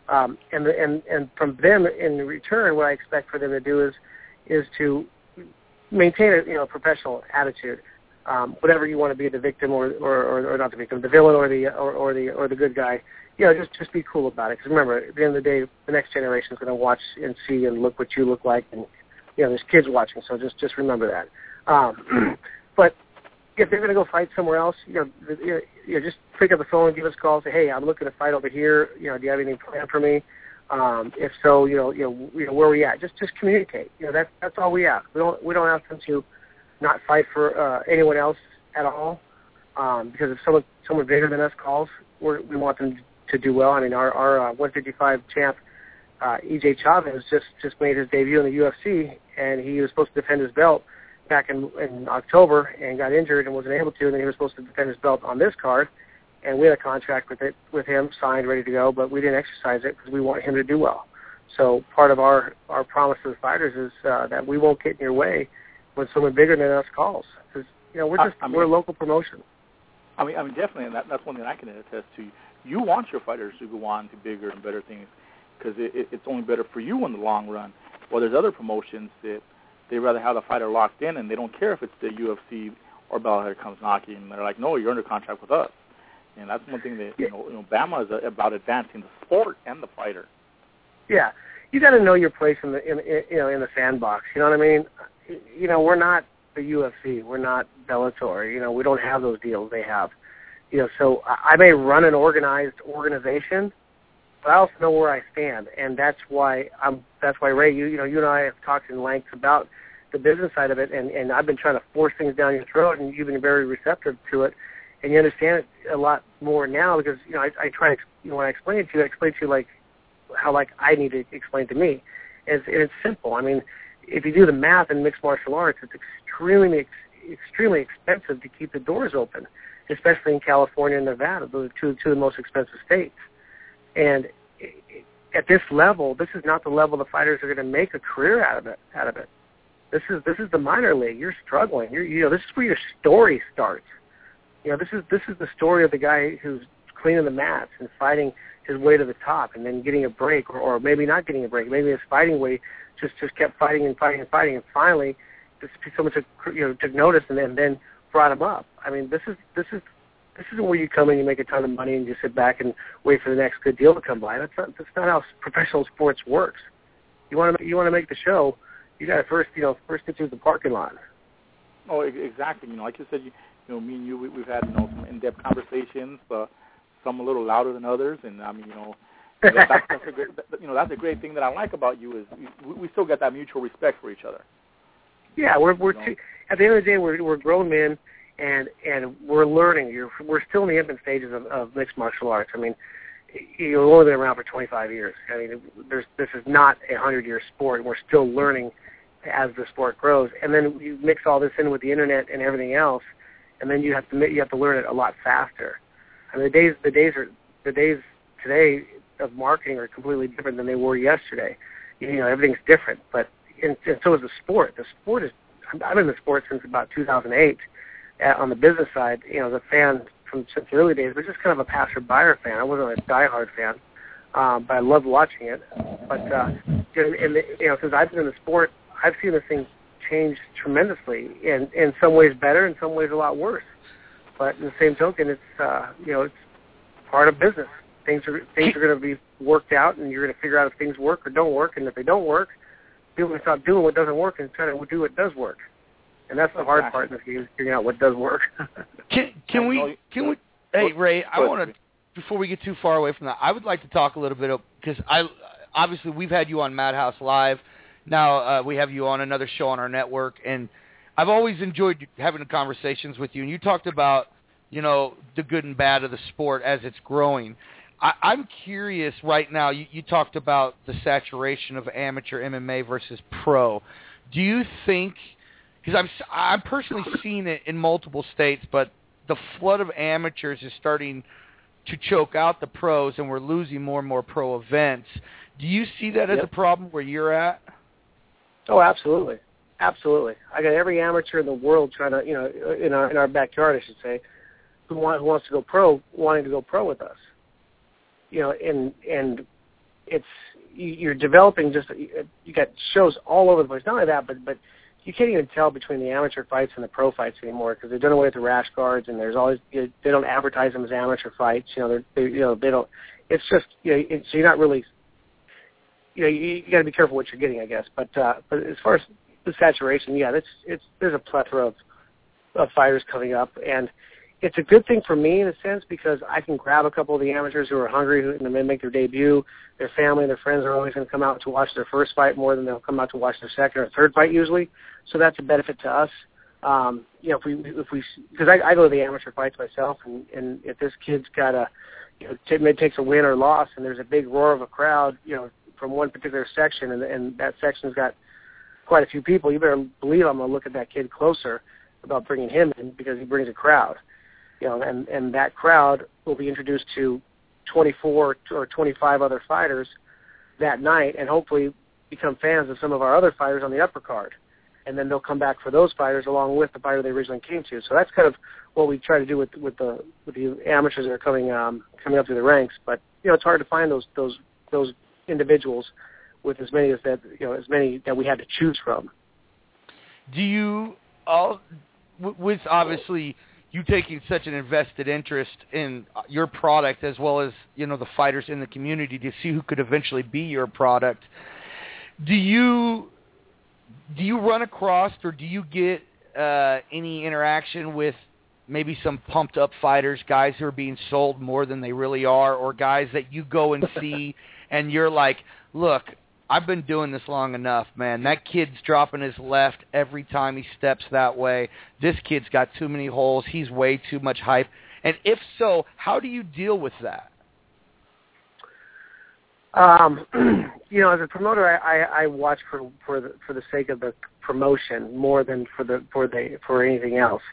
And from them in return, what I expect for them to do is to maintain a professional attitude. Whatever you want to be, the victim or not the victim, the villain or the good guy, just be cool about it. Because remember, at the end of the day, the next generation is going to watch and see and look what you look like, and there's kids watching, so just remember that. But if they're going to go fight somewhere else, just pick up the phone and give us a call and say, hey, I'm looking to fight over here. Do you have anything planned for me? If so, where are we at? Just communicate. That's all we ask. We don't ask them to not fight for anyone else at all, because if someone bigger than us calls, we want them to do well. I mean, our 155 champ EJ Chavez just made his debut in the UFC, and he was supposed to defend his belt back in October and got injured and wasn't able to, and then he was supposed to defend his belt on this card, and we had a contract with him signed, ready to go, but we didn't exercise it because we want him to do well. So part of our promise to the fighters is that we won't get in your way when someone bigger than us calls, because we're a local promotion. I mean, definitely, and that's one thing I can attest to. You want your fighters to go on to bigger and better things, because it's only better for you in the long run. Well, there's other promotions that they rather have the fighter locked in, and they don't care if it's the UFC or Bellator comes knocking. And they're like, no, you're under contract with us. And that's one thing that Bama is about advancing the sport and the fighter. Yeah, you got to know your place in the sandbox. You know what I mean? We're not the UFC. We're not Bellator. We don't have those deals they have. So I may run an organized organization, but I also know where I stand, and that's why Ray, you and I have talked in length about the business side of it, and I've been trying to force things down your throat, and you've been very receptive to it, and you understand it a lot more now because I try when I explain it to you, I explain to you like how I need to explain to me, and it's simple. I mean, if you do the math in mixed martial arts, it's extremely expensive to keep the doors open, especially in California and Nevada. Those are two of the most expensive states. And at this level, this is not the level the fighters are going to make a career out of it. This is the minor league. You're struggling. This is where your story starts. This is the story of the guy who's cleaning the mats and fighting his way to the top, and then getting a break, or maybe not getting a break. Maybe his fighting way just kept fighting, and finally, someone took notice and then brought him up. I mean, this isn't where you come in, you make a ton of money, and you sit back and wait for the next good deal to come by. That's not how professional sports works. You want to make the show, you got to first get through the parking lot. Oh, exactly. Like you said, me and you, we've had some in-depth conversations. Some a little louder than others, and I mean, that's a great thing that I like about you is we still got that mutual respect for each other. Yeah, we're at the end of the day, we're grown men. And we're learning. We're still in the infant stages of mixed martial arts. I mean, you've only been around for 25 years. I mean, this is not a 100-year sport, and we're still learning as the sport grows. And then you mix all this in with the internet and everything else, and then you have to learn it a lot faster. I mean, the days today of marketing are completely different than they were yesterday. Everything's different, but and so is the sport. The sport is. I've been in the sport since about 2008. On the business side, the fan since the early days, but just kind of a passer-buyer fan. I wasn't a diehard fan, but I loved watching it. But since I've been in the sport, I've seen this thing change tremendously, and in some ways better, in some ways a lot worse. But in the same token, it's it's part of business. Things are going to be worked out, and you're going to figure out if things work or don't work. And if they don't work, people can stop doing what doesn't work and try to do what does work. And that's the hard part in this game, is figuring out what does work. Can we? Hey, Ray, I want to, before we get too far away from that, I would like to talk a little bit because obviously we've had you on Madhouse Live. Now we have you on another show on our network, and I've always enjoyed having the conversations with you. And you talked about the good and bad of the sport as it's growing. I'm curious right now. You talked about the saturation of amateur MMA versus pro. Do you think? Because I'm personally seeing it in multiple states, but the flood of amateurs is starting to choke out the pros, and we're losing more and more pro events. Do you see that as a problem where you're at? Oh, absolutely. Absolutely. I got every amateur in the world trying to, in our backyard, I should say, who wants to go pro, wanting to go pro with us. And it's, you're developing you got shows all over the place. Not only that, but you can't even tell between the amateur fights and the pro fights anymore because they've done away with the rash guards, and there's always they don't advertise them as amateur fights. They don't. It's just so you're not really. You got to be careful what you're getting, I guess. But as far as the saturation, there's a plethora of fighters coming up, and it's a good thing for me in a sense because I can grab a couple of the amateurs who are hungry and they make their debut. Their family and their friends are always going to come out to watch their first fight more than they'll come out to watch their second or third fight usually. So that's a benefit to us. If we because I go to the amateur fights myself, and if this kid's got takes a win or loss, and there's a big roar of a crowd, from one particular section, and that section's got quite a few people, you better believe I'm going to look at that kid closer about bringing him in because he brings a crowd. And that crowd will be introduced to 24 or 25 other fighters that night, and hopefully become fans of some of our other fighters on the upper card. And then they'll come back for those fighters along with the fighter they originally came to. So that's kind of what we try to do with the amateurs that are coming up through the ranks. But it's hard to find those individuals with as many that we had to choose from. Do you all with obviously you taking such an invested interest in your product as well as, the fighters in the community to see who could eventually be your product. Do you run across or do you get any interaction with maybe some pumped up fighters, guys who are being sold more than they really are, or guys that you go and see and you're like, look, I've been doing this long enough, man. That kid's dropping his left every time he steps that way. This kid's got too many holes. He's way too much hype. And if so, how do you deal with that? As a promoter, I watch for the sake of the promotion more than for anything else.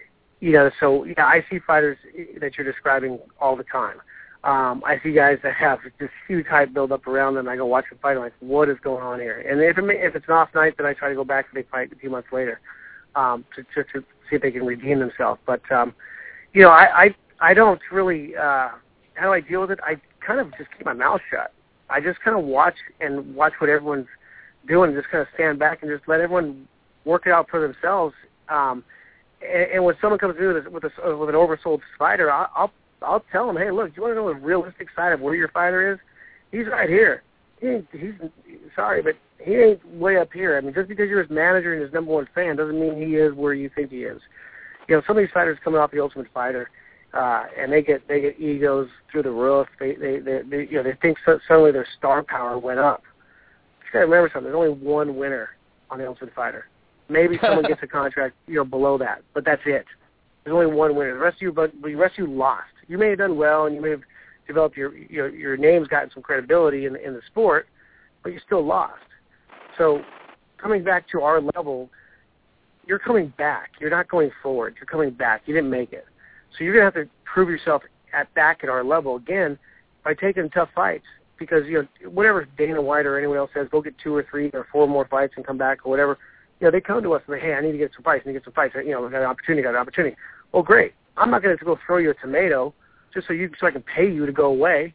I see fighters that you're describing all the time. I see guys that have this huge hype build up around them. I go watch the fight. I'm like, what is going on here? And if it's an off night, then I try to go back and they fight a few months later to see if they can redeem themselves. But I don't really. How do I deal with it? I kind of just keep my mouth shut. I just kind of watch what everyone's doing, and just kind of stand back and just let everyone work it out for themselves. And when someone comes through with an oversold fighter, I'll tell them, hey, look, do you want to know the realistic side of where your fighter is? He's right here. He's sorry, but he ain't way up here. I mean, just because you're his manager and his number one fan doesn't mean he is where you think he is. Some of these fighters coming off the Ultimate Fighter, and they get egos through the roof. They think suddenly their star power went up. You got to remember something. There's only one winner on the Ultimate Fighter. Maybe someone gets a contract, below that, but that's it. There's only one winner. The rest of you lost. You may have done well, and you may have developed your name's gotten some credibility in the sport, but you still lost. So, coming back to our level, you're coming back. You're not going forward. You're coming back. You didn't make it. So you're going to have to prove yourself back at our level again by taking tough fights. Because, whatever Dana White or anyone else says, go get 2 or 3 or 4 more fights and come back or whatever, they come to us and say, hey, I need to get some fights. I got an opportunity. Well, great. I'm not going to go throw you a tomato just so I can pay you to go away.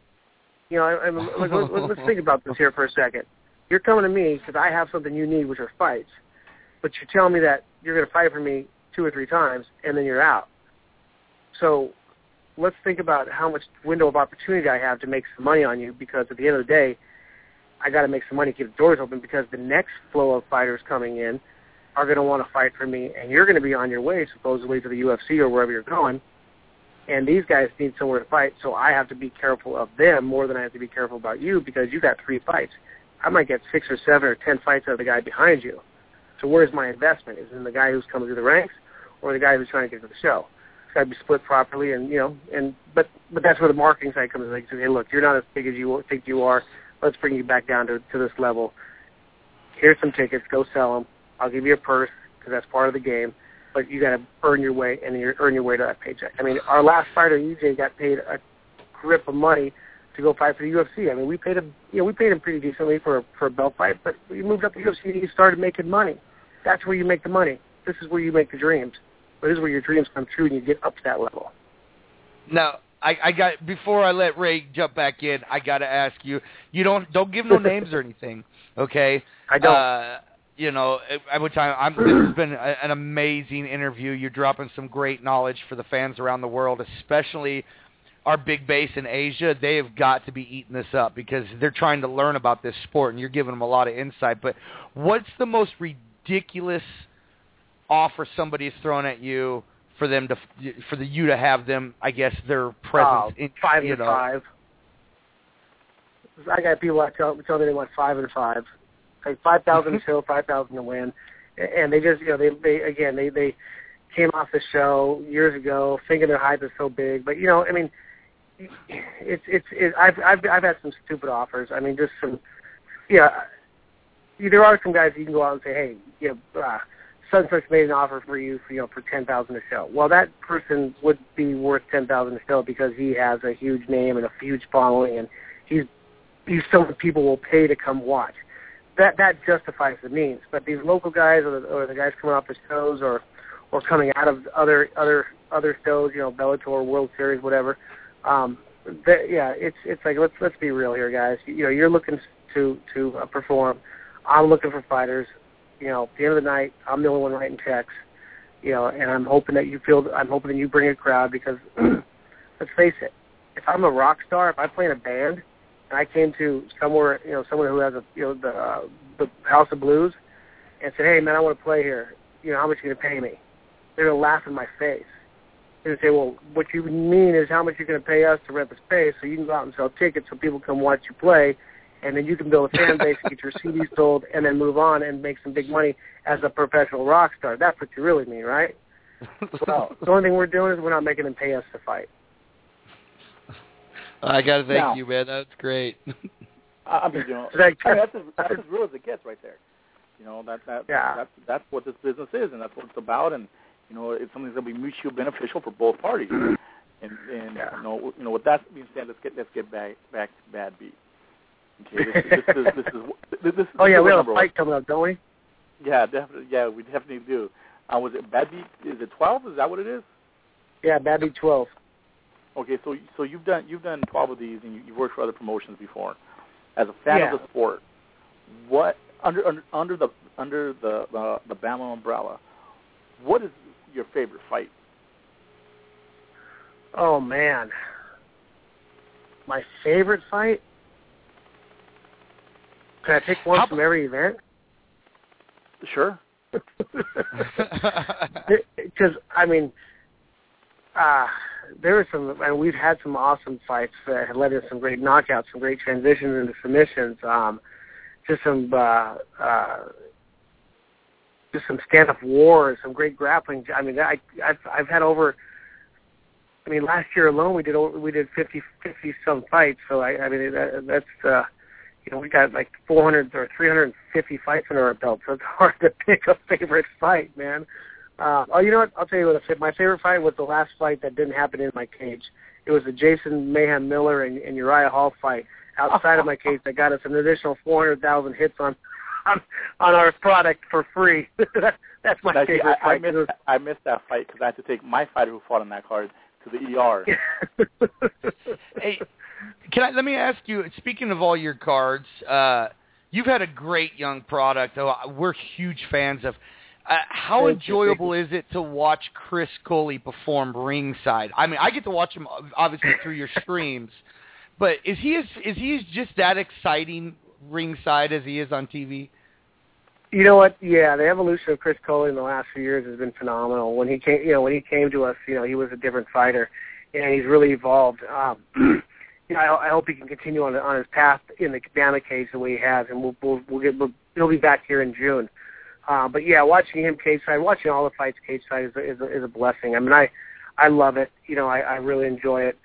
Let's think about this here for a second. You're coming to me because I have something you need, which are fights. But you're telling me that you're going to fight for me 2 or 3 times, and then you're out. So let's think about how much window of opportunity I have to make some money on you, because at the end of the day, I got to make some money to keep the doors open, because the next flow of fighters coming in are going to want to fight for me, and you're going to be on your way, supposedly, to the UFC or wherever you're going, and these guys need somewhere to fight, so I have to be careful of them more than I have to be careful about you, because you got 3 fights. I might get 6 or 7 or 10 fights out of the guy behind you. So where's my investment? Is it in the guy who's coming through the ranks or the guy who's trying to get to the show? It's got to be split properly, but that's where the marketing side comes in. Like, hey, look, you're not as big as you think you are. Let's bring you back down to this level. Here's some tickets. Go sell them. I'll give you a purse because that's part of the game. But you got to earn your way, and earn your way to that paycheck. I mean, our last fighter, EJ, got paid a grip of money to go fight for the UFC. I mean, we paid him pretty decently for a belt fight, but we moved up to the UFC and he started making money. That's where you make the money. This is where you make the dreams. But this is where your dreams come true and you get up to that level. Now, I got, before I let Ray jump back in, I got to ask you, don't give no names or anything, okay? I don't. Every time this has been an amazing interview. You're dropping some great knowledge for the fans around the world, especially our big base in Asia. They have got to be eating this up because they're trying to learn about this sport, and you're giving them a lot of insight. But what's the most ridiculous offer somebody is throwing at you for you to have them, I guess, their presence in 5 and 5. I got people that tell me they want 5 and 5. Like 5,000 to show, 5,000 to win, and they just they came off the show years ago thinking their hype is so big, but I mean, I've had some stupid offers. I mean, just some there are some guys you can go out and say, hey, such made an offer for you for 10,000 a show. Well, that person would be worth 10,000 a show because he has a huge name and a huge following, and he's someone people will pay to come watch. That justifies the means. But these local guys or the guys coming off the shows or coming out of other shows, Bellator, World Series, whatever. It's like let's be real here, guys. You're looking to perform. I'm looking for fighters. At the end of the night, I'm the only one writing checks. and I'm hoping that you bring a crowd because let's face it, if I'm a rock star, if I play in a band and I came to someone who has the House of Blues and said, hey man, I want to play here, how much are you going to pay me? They're going to laugh in my face. They're going to say, well, what you mean is how much you're going to pay us to rent the space so you can go out and sell tickets so people come watch you play, and then you can build a fan base and get your CDs sold and then move on and make some big money as a professional rock star. That's what you really mean, right? Well, the only thing we're doing is we're not making them pay us to fight. I got to thank you, man. That's great. I mean, that's as real as it gets right there. That's what this business is, and that's what it's about, and it's something that'll be mutually beneficial for both parties. And with that being said, let's get back to Bad Beat. Okay, this is oh yeah, we have a fight coming up, don't we? Yeah, definitely. Yeah, we definitely do. Was it Bad Beat? Is it 12? Is that what it is? Yeah, Bad Beat 12. Okay, so you've done 12 of these, and you've worked for other promotions before. As a fan of the sport, what under the BAMMA umbrella, what is your favorite fight? Oh man, my favorite fight? Can I pick one from every event? Sure. Because there were some, and we've had some awesome fights that had led to some great knockouts, some great transitions into submissions. Just some stand-up wars, some great grappling. I mean, I've had over. I mean, last year alone we did 50 some fights. So that's we got like 400 or 350 fights under our belt. So it's hard to pick a favorite fight, man. You know what? I'll tell you what. My favorite fight was the last fight that didn't happen in my cage. It was the Jason Mayhem Miller and Uriah Hall fight outside of my cage that got us an additional 400,000 hits on our product for free. That's my favorite fight. I missed that fight because I had to take my fighter who fought on that card to the ER. Hey, let me ask you, speaking of all your cards, you've had a great young product. We're huge fans of. How enjoyable is it to watch Chris Coley perform ringside? I mean, I get to watch him obviously through your streams, but is he just that exciting ringside as he is on TV? You know what? Yeah, the evolution of Chris Coley in the last few years has been phenomenal. When he came to us, he was a different fighter, and he's really evolved. I hope he can continue on his path in the BAMMA cage the way he has, and he'll be back here in June. But yeah, watching him cage side, watching all the fights cage side is a blessing. I mean, I love it. I really enjoy it.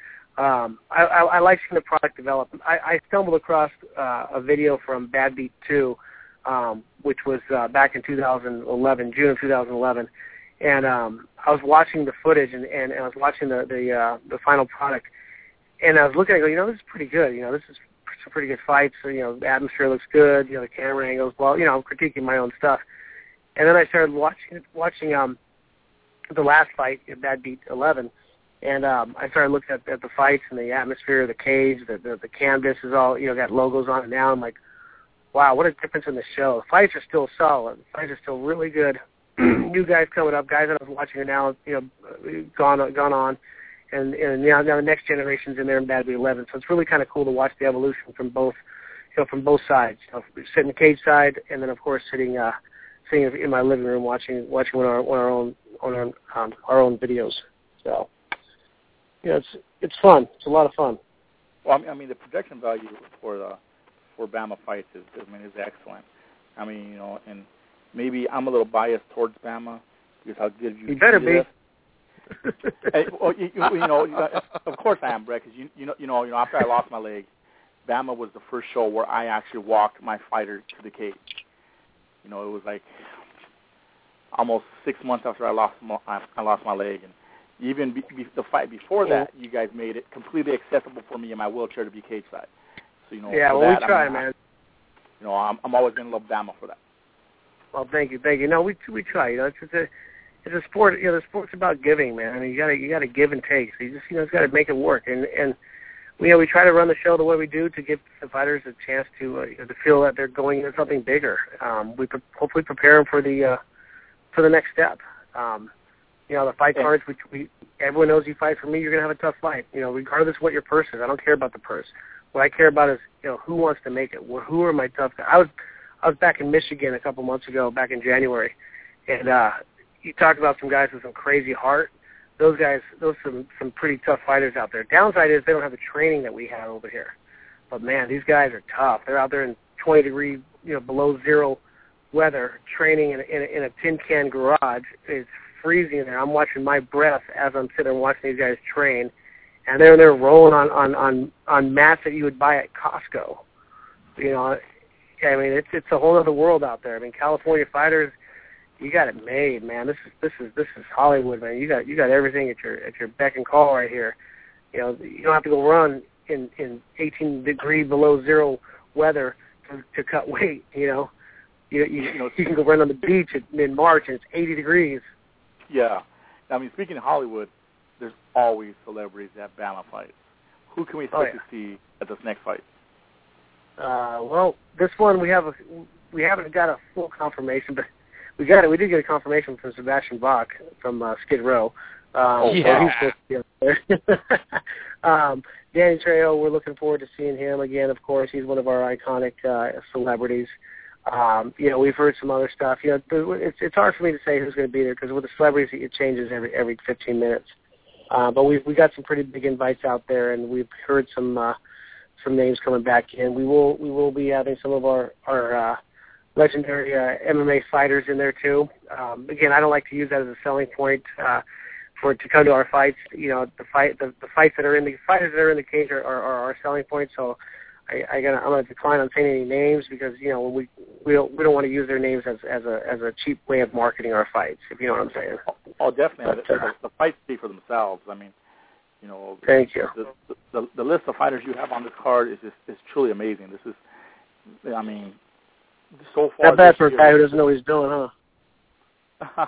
I like seeing the product develop. I stumbled across a video from Bad Beat 2, which was back in 2011, June of 2011, and I was watching the footage and I was watching the final product, and I was looking at it, this is pretty good. This is some pretty good fights. The atmosphere looks good. The camera angles. Well, I'm critiquing my own stuff. And then I started watching the last fight in Bad Beat 11, and I started looking at the fights and the atmosphere, the cage, the canvas is all got logos on it now. I'm like, wow, what a difference in the show. The fights are still solid. The fights are still really good. New guys coming up, guys that I was watching are now gone on, and now the next generation's in there in Bad Beat 11. So it's really kind of cool to watch the evolution from both sides. Sitting the cage side, and then of course sitting in my living room watching one of our own videos. So it's fun. It's a lot of fun. Well, I mean the production value for BAMMA fights is excellent. I mean, and maybe I'm a little biased towards BAMMA because how good you better be. Of course I am, Brett. Because after I lost my leg, BAMMA was the first show where I actually walked my fighter to the cage. It was like almost 6 months after I lost my leg, and even the fight before that, you guys made it completely accessible for me in my wheelchair to be cage side. So yeah, well, we try, man. I'm always gonna love BAMMA for that. Well, thank you. No, we try. It's a sport. The sport's about giving, man. I mean, you got to give and take. So you just it's got to make it work, and we try to run the show the way we do to give the fighters a chance to feel that they're going into something bigger. We hopefully prepare them for the next step. You know, the fight cards, which everyone knows you fight for me, you're going to have a tough fight. You know, regardless of what your purse is. I don't care about the purse. What I care about is, you know, who wants to make it. Who are my tough guys? I was back in Michigan a couple months ago, back in January, and you talked about some guys with some crazy heart. Those some pretty tough fighters out there. Downside is they don't have the training that we have over here. But man, these guys are tough. They're out there in 20-degree, you know, below zero weather, training in a tin can garage. It's freezing there. I'm watching my breath as I'm sitting there watching these guys train, and they're rolling on mats that you would buy at Costco. You know, I mean, it's a whole other world out there. I mean, California fighters, you got it made, man. This is Hollywood, man. You got everything at your beck and call right here. You know, you don't have to go run in 18-degree below zero weather to cut weight. You know, you can go run on the beach in March and it's 80 degrees. Yeah, I mean, speaking of Hollywood, there's always celebrities at BAMMA fights. Who can we expect to see at this next fight? Well, this one we haven't got a full confirmation, but we did get a confirmation from Sebastian Bach from Skid Row. So he's supposed to be up there. Danny Trejo, we're looking forward to seeing him again. Of course, he's one of our iconic celebrities. You know, we've heard some other stuff. You know, it's hard for me to say who's going to be there because with the celebrities, it changes every 15 minutes. But we got some pretty big invites out there, and we've heard some names coming back in. We will be having some of our legendary MMA fighters in there too. Again, I don't like to use that as a selling point for it to come to our fights. You know, the fights that are in the fighters that are in the cage are our selling point. So I'm gonna decline on saying any names because you know we don't want to use their names as a cheap way of marketing our fights. If you know what I'm saying. Oh, definitely. The fights speak for themselves. I mean, you know. Thank you. The list of fighters you have on this card is truly amazing. This is, I mean, so far. Not bad for a guy who doesn't know what he's doing, huh?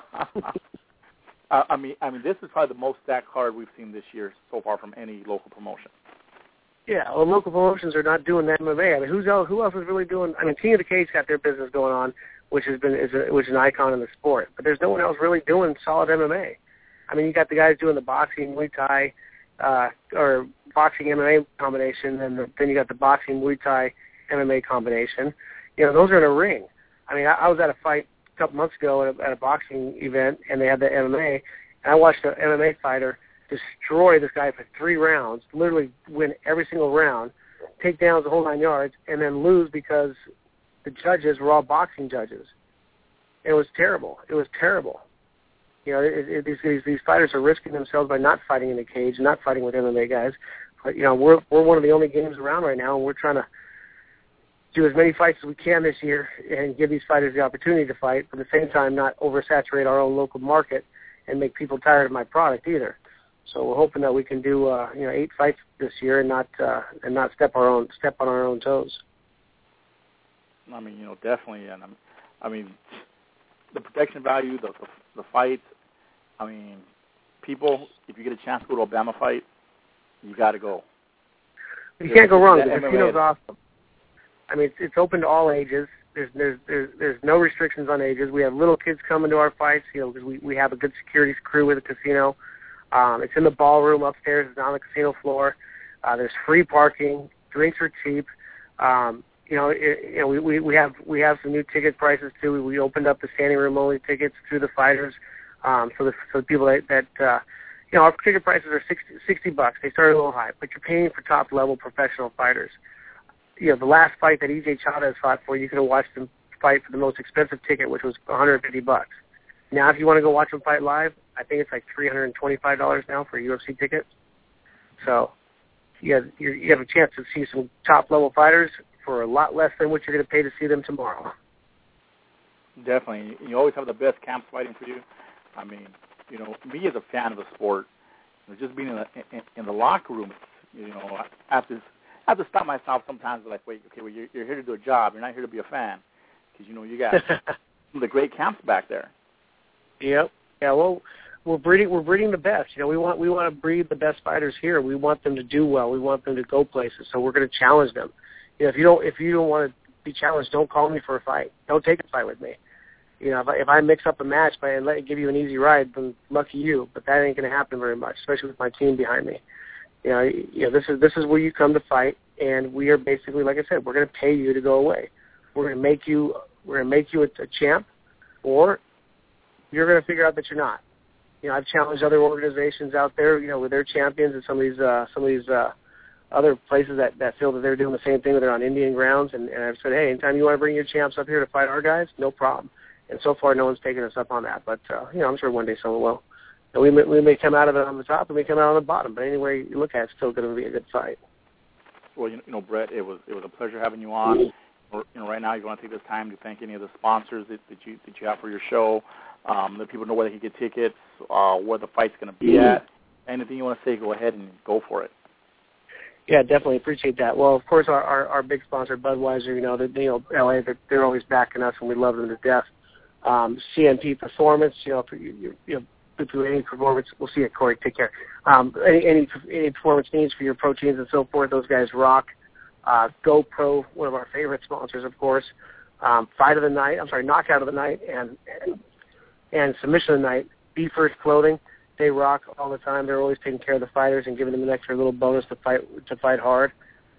I mean, this is probably the most stacked card we've seen this year so far from any local promotion. Yeah, well, local promotions are not doing that MMA. I mean, who else is really doing? I mean, King of the Cage got their business going on, which is an icon in the sport. But there's no one else really doing solid MMA. I mean, you got the guys doing the boxing, Muay Thai, or boxing MMA combination, and then you got the boxing Muay Thai MMA combination. You know, those are in a ring. I mean, I was at a fight a couple months ago at a boxing event, and they had the MMA, and I watched an MMA fighter destroy this guy for 3 rounds, literally win every single round, take downs the whole 9 yards, and then lose because the judges were all boxing judges. It was terrible. It was terrible. You know, these fighters are risking themselves by not fighting in the cage, not fighting with MMA guys. But you know, we're one of the only games around right now, and we're trying to do as many fights as we can this year and give these fighters the opportunity to fight, but at the same time not oversaturate our own local market and make people tired of my product either. So we're hoping that we can do 8 fights this year and not step on our own toes. I mean, you know, definitely, and I mean, the protection value, the fights. I mean, people, if you get a chance to go to a BAMMA fight, you got to go. You can't go wrong. The casino's awesome. I mean, it's open to all ages. There's no restrictions on ages. We have little kids coming to our fights, you know, because we have a good security crew with the casino. It's in the ballroom upstairs. It's on the casino floor. There's free parking. Drinks are cheap. We have some new ticket prices too. We opened up the standing room only tickets through the fighters. So the people that our ticket prices are $60. They start a little high, but you're paying for top level professional fighters. You know, the last fight that EJ Chavez fought for, you could have watched him fight for the most expensive ticket, which was $150. Now, if you want to go watch him fight live, I think it's like $325 now for a UFC ticket. So you have a chance to see some top-level fighters for a lot less than what you're going to pay to see them tomorrow. Definitely. You always have the best camps fighting for you. I mean, you know, me as a fan of the sport, just being in the locker room, you know, I have to stop myself sometimes. Like, wait, okay, well, you're here to do a job. You're not here to be a fan, because you know you got some of the great camps back there. Yep. Yeah. Well, we're breeding the best. You know, we want to breed the best fighters here. We want them to do well. We want them to go places. So we're going to challenge them. You know, if you don't want to be challenged, don't call me for a fight. Don't take a fight with me. You know, if I mix up a match and give you an easy ride, then lucky you. But that ain't going to happen very much, especially with my team behind me. You know, this is where you come to fight, and we are basically, like I said, we're going to pay you to go away. We're going to make you a champ, or you're going to figure out that you're not. You know, I've challenged other organizations out there, you know, with their champions and some of these other places that feel that they're doing the same thing, that they're on Indian grounds, and I've said, hey, anytime you want to bring your champs up here to fight our guys, no problem. And so far, no one's taken us up on that. But you know, I'm sure one day someone will. And we may come out of it on the top, and we come out on the bottom. But anyway you look at it, it's still going to be a good fight. Well, you know, Brett, it was a pleasure having you on. You know, right now, you want to take this time to thank any of the sponsors that you have for your show. Let people know where they can get tickets, where the fight's going to be at. Anything you want to say, go ahead and go for it. Yeah, definitely appreciate that. Well, of course, our big sponsor, Budweiser, you know, LA, they're always backing us, and we love them to death. CNP Performance, you know, through any performance, we'll see it, Corey. Take care. Any performance needs for your proteins and so forth, those guys rock. GoPro, one of our favorite sponsors, of course. Knockout of the night, and submission of the night. Be First Clothing, they rock all the time. They're always taking care of the fighters and giving them an extra little bonus to fight hard.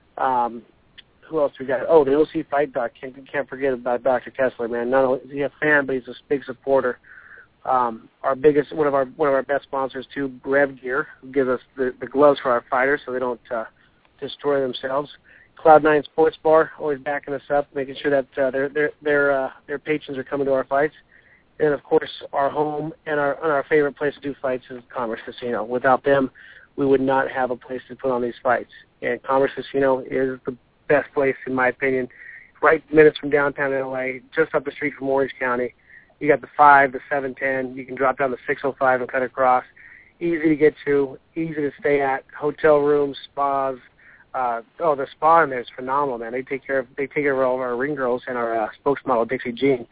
Who else we got? Oh, the OC Fight Doc. Can't forget about Dr. Kessler, man. Not only is he a fan, but he's a big supporter. One of our best sponsors too, Rev Gear, who gives us the gloves for our fighters so they don't destroy themselves. Cloud9 Sports Bar, always backing us up, making sure that their patrons are coming to our fights. And of course, our home and our favorite place to do fights is Commerce Casino. Without them, we would not have a place to put on these fights. And Commerce Casino is the best place, in my opinion, right minutes from downtown LA, just up the street from Orange County. You got the 5, the 710. You can drop down the 605 and cut across. Easy to get to, easy to stay at. Hotel rooms, spas. The spa in there is phenomenal, man. They take care of all of our ring girls and our spokesmodel Dixie Jean.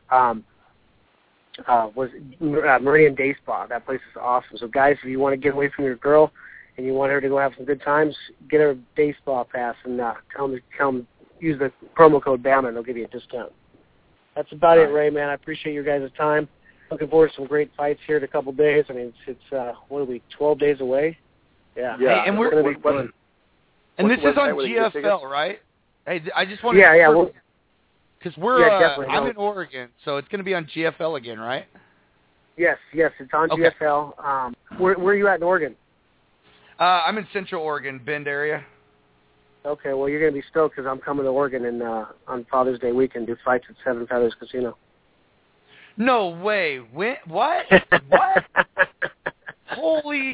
Was Meridian Day Spa. That place is awesome. So guys, if you want to get away from your girl and you want her to go have some good times, get her a day spa pass and come use the promo code BAMA and they'll give you a discount. That's about it, Ray, man. I appreciate your guys' time. Looking forward to some great fights here in a couple days. I mean, it's what are we, 12 days away? Yeah. Hey, and it's going to be fun. And this is on GFL, right? Hey, I just want to... Yeah. Because I'm definitely. in Oregon, so it's going to be on GFL again, right? Yes, it's on GFL. Where are you at in Oregon? I'm in Central Oregon, Bend area. Okay, well, you're going to be stoked because I'm coming to Oregon on Father's Day weekend, do fights at Seven Feathers Casino. No way. What? What? Holy,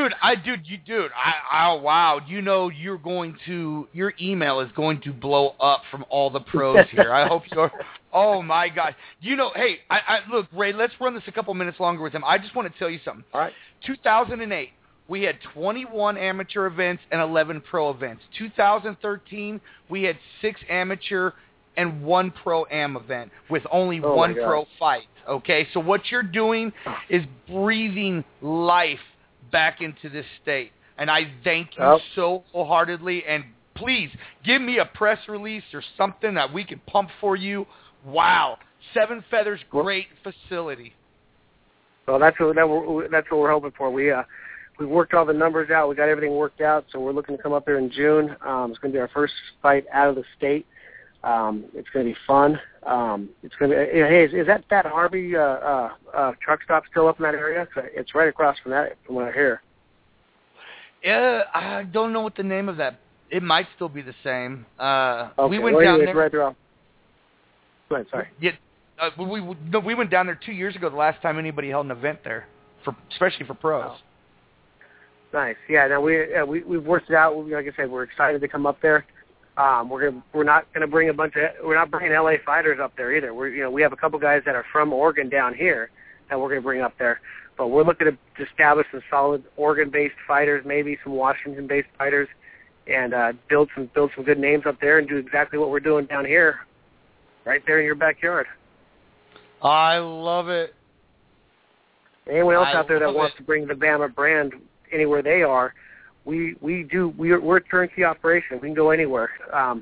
wow. You know your email is going to blow up from all the pros here. I hope you're, oh my God. You know, hey, look, Ray, let's run this a couple minutes longer with him. I just want to tell you something. All right. 2008, we had 21 amateur events and 11 pro events. 2013, we had 6 amateur and 1 pro-am event with only 1 pro fight. Okay, so what you're doing is breathing life back into this state. And I thank you so wholeheartedly. And please, give me a press release or something that we can pump for you. Wow. Seven Feathers, great facility. Well, that's what we're hoping for. We worked all the numbers out. We got everything worked out, so we're looking to come up there in June. It's going to be our first fight out of the state. It's going to be fun. It's going to be. Hey, is that Fat Harvey truck stop still up in that area? It's right across from that, from what I hear. I don't know what the name of that. It might still be the same. Okay. We went down there. Right there. Go ahead. Sorry. Yeah, we went down there 2 years ago. The last time anybody held an event there, especially for pros. Oh. Nice. Yeah. Now we've worked it out. Like I said, we're excited to come up there. We're not bringing LA fighters up there either. We have a couple guys that are from Oregon down here that we're going to bring up there, but we're looking to establish some solid Oregon-based fighters, maybe some Washington-based fighters, and build some good names up there and do exactly what we're doing down here, right there in your backyard. I love it. Anyone else out there that wants to bring the Bama brand anywhere they are, we're a turnkey operation. We can go anywhere.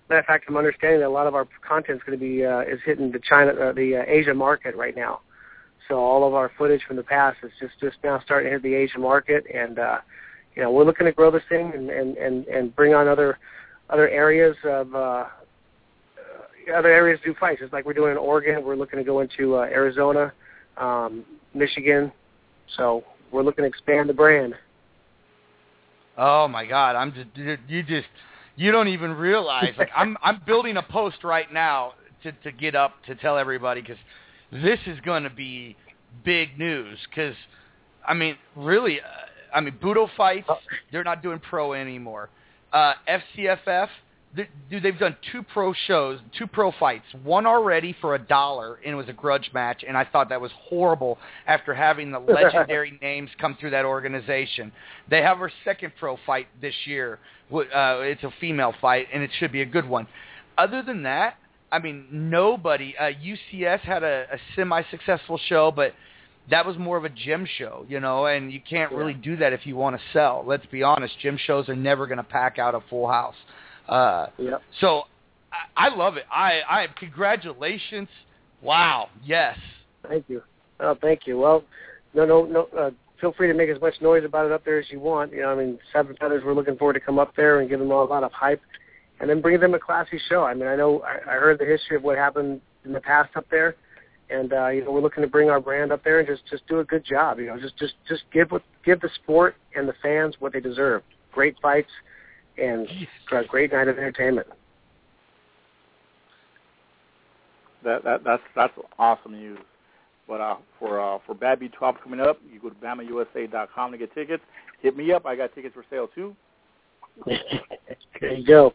Matter of fact, I'm understanding that a lot of our content is going to be is hitting the Asia market right now. So all of our footage from the past is just now starting to hit the Asian market, and we're looking to grow this thing and bring on other areas of other areas to do fights. Just like we're doing in Oregon, we're looking to go into Arizona, Michigan. So we're looking to expand the brand. Oh my God! You don't even realize. Like I'm building a post right now to get up to tell everybody, because this is going to be big news. Because really, Budo fights, they're not doing pro anymore. FCFF, they've done 2 pro shows, 2 pro fights. One already for $1, and it was a grudge match, and I thought that was horrible after having the legendary names come through that organization. They have our second pro fight this year. It's a female fight, and it should be a good one. Other than that, nobody. UCS had a semi-successful show, but that was more of a gym show, and you can't really do that if you want to sell. Let's be honest, gym shows are never going to pack out a full house. So I love it. I congratulations. Wow. Yes. Thank you. Oh, thank you. Well, no. Feel free to make as much noise about it up there as you want. Seven Feathers, we're looking forward to come up there and give them a lot of hype, and then bring them a classy show. I heard the history of what happened in the past up there, and we're looking to bring our brand up there and just do a good job. Just give the sport and the fans what they deserve. Great fights and a great night of entertainment. That's awesome news. But for Bad Beat 12 coming up, you go to BamaUSA.com to get tickets. Hit me up. I got tickets for sale too. There you go.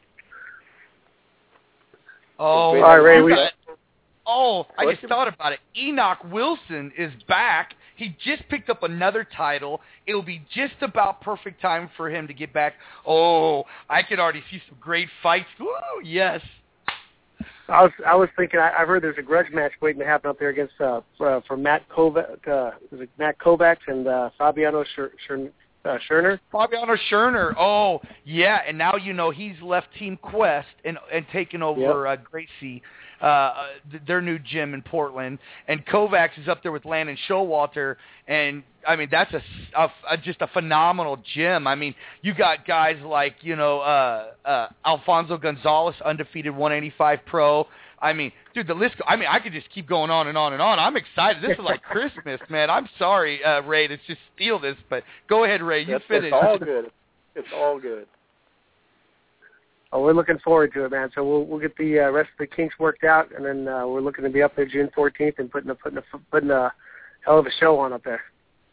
Oh, all right, Ray. I just thought about it. Enoch Wilson is back. He just picked up another title. It'll be just about perfect time for him to get back. Oh, I can already see some great fights. Woo, yes. I was thinking. I've heard there's a grudge match waiting to happen up there against for Matt Kovacs. Is it Matt Kovacs and Fabiano Scherner? Fabiano Scherner. Oh, yeah. And now he's left Team Quest and taken over Gracie, their new gym in Portland. And Kovacs is up there with Landon Showalter. And that's just a phenomenal gym. You got guys like Alfonso Gonzalez, undefeated 185 pro. Dude, the list. I could just keep going on and on and on. I'm excited. This is like Christmas, man. I'm sorry, Ray, to just steal this, but go ahead, Ray. You finish. It's all good. It's all good. Oh, we're looking forward to it, man. So we'll get the rest of the kinks worked out, and then we're looking to be up there June 14th and putting a hell of a show on up there.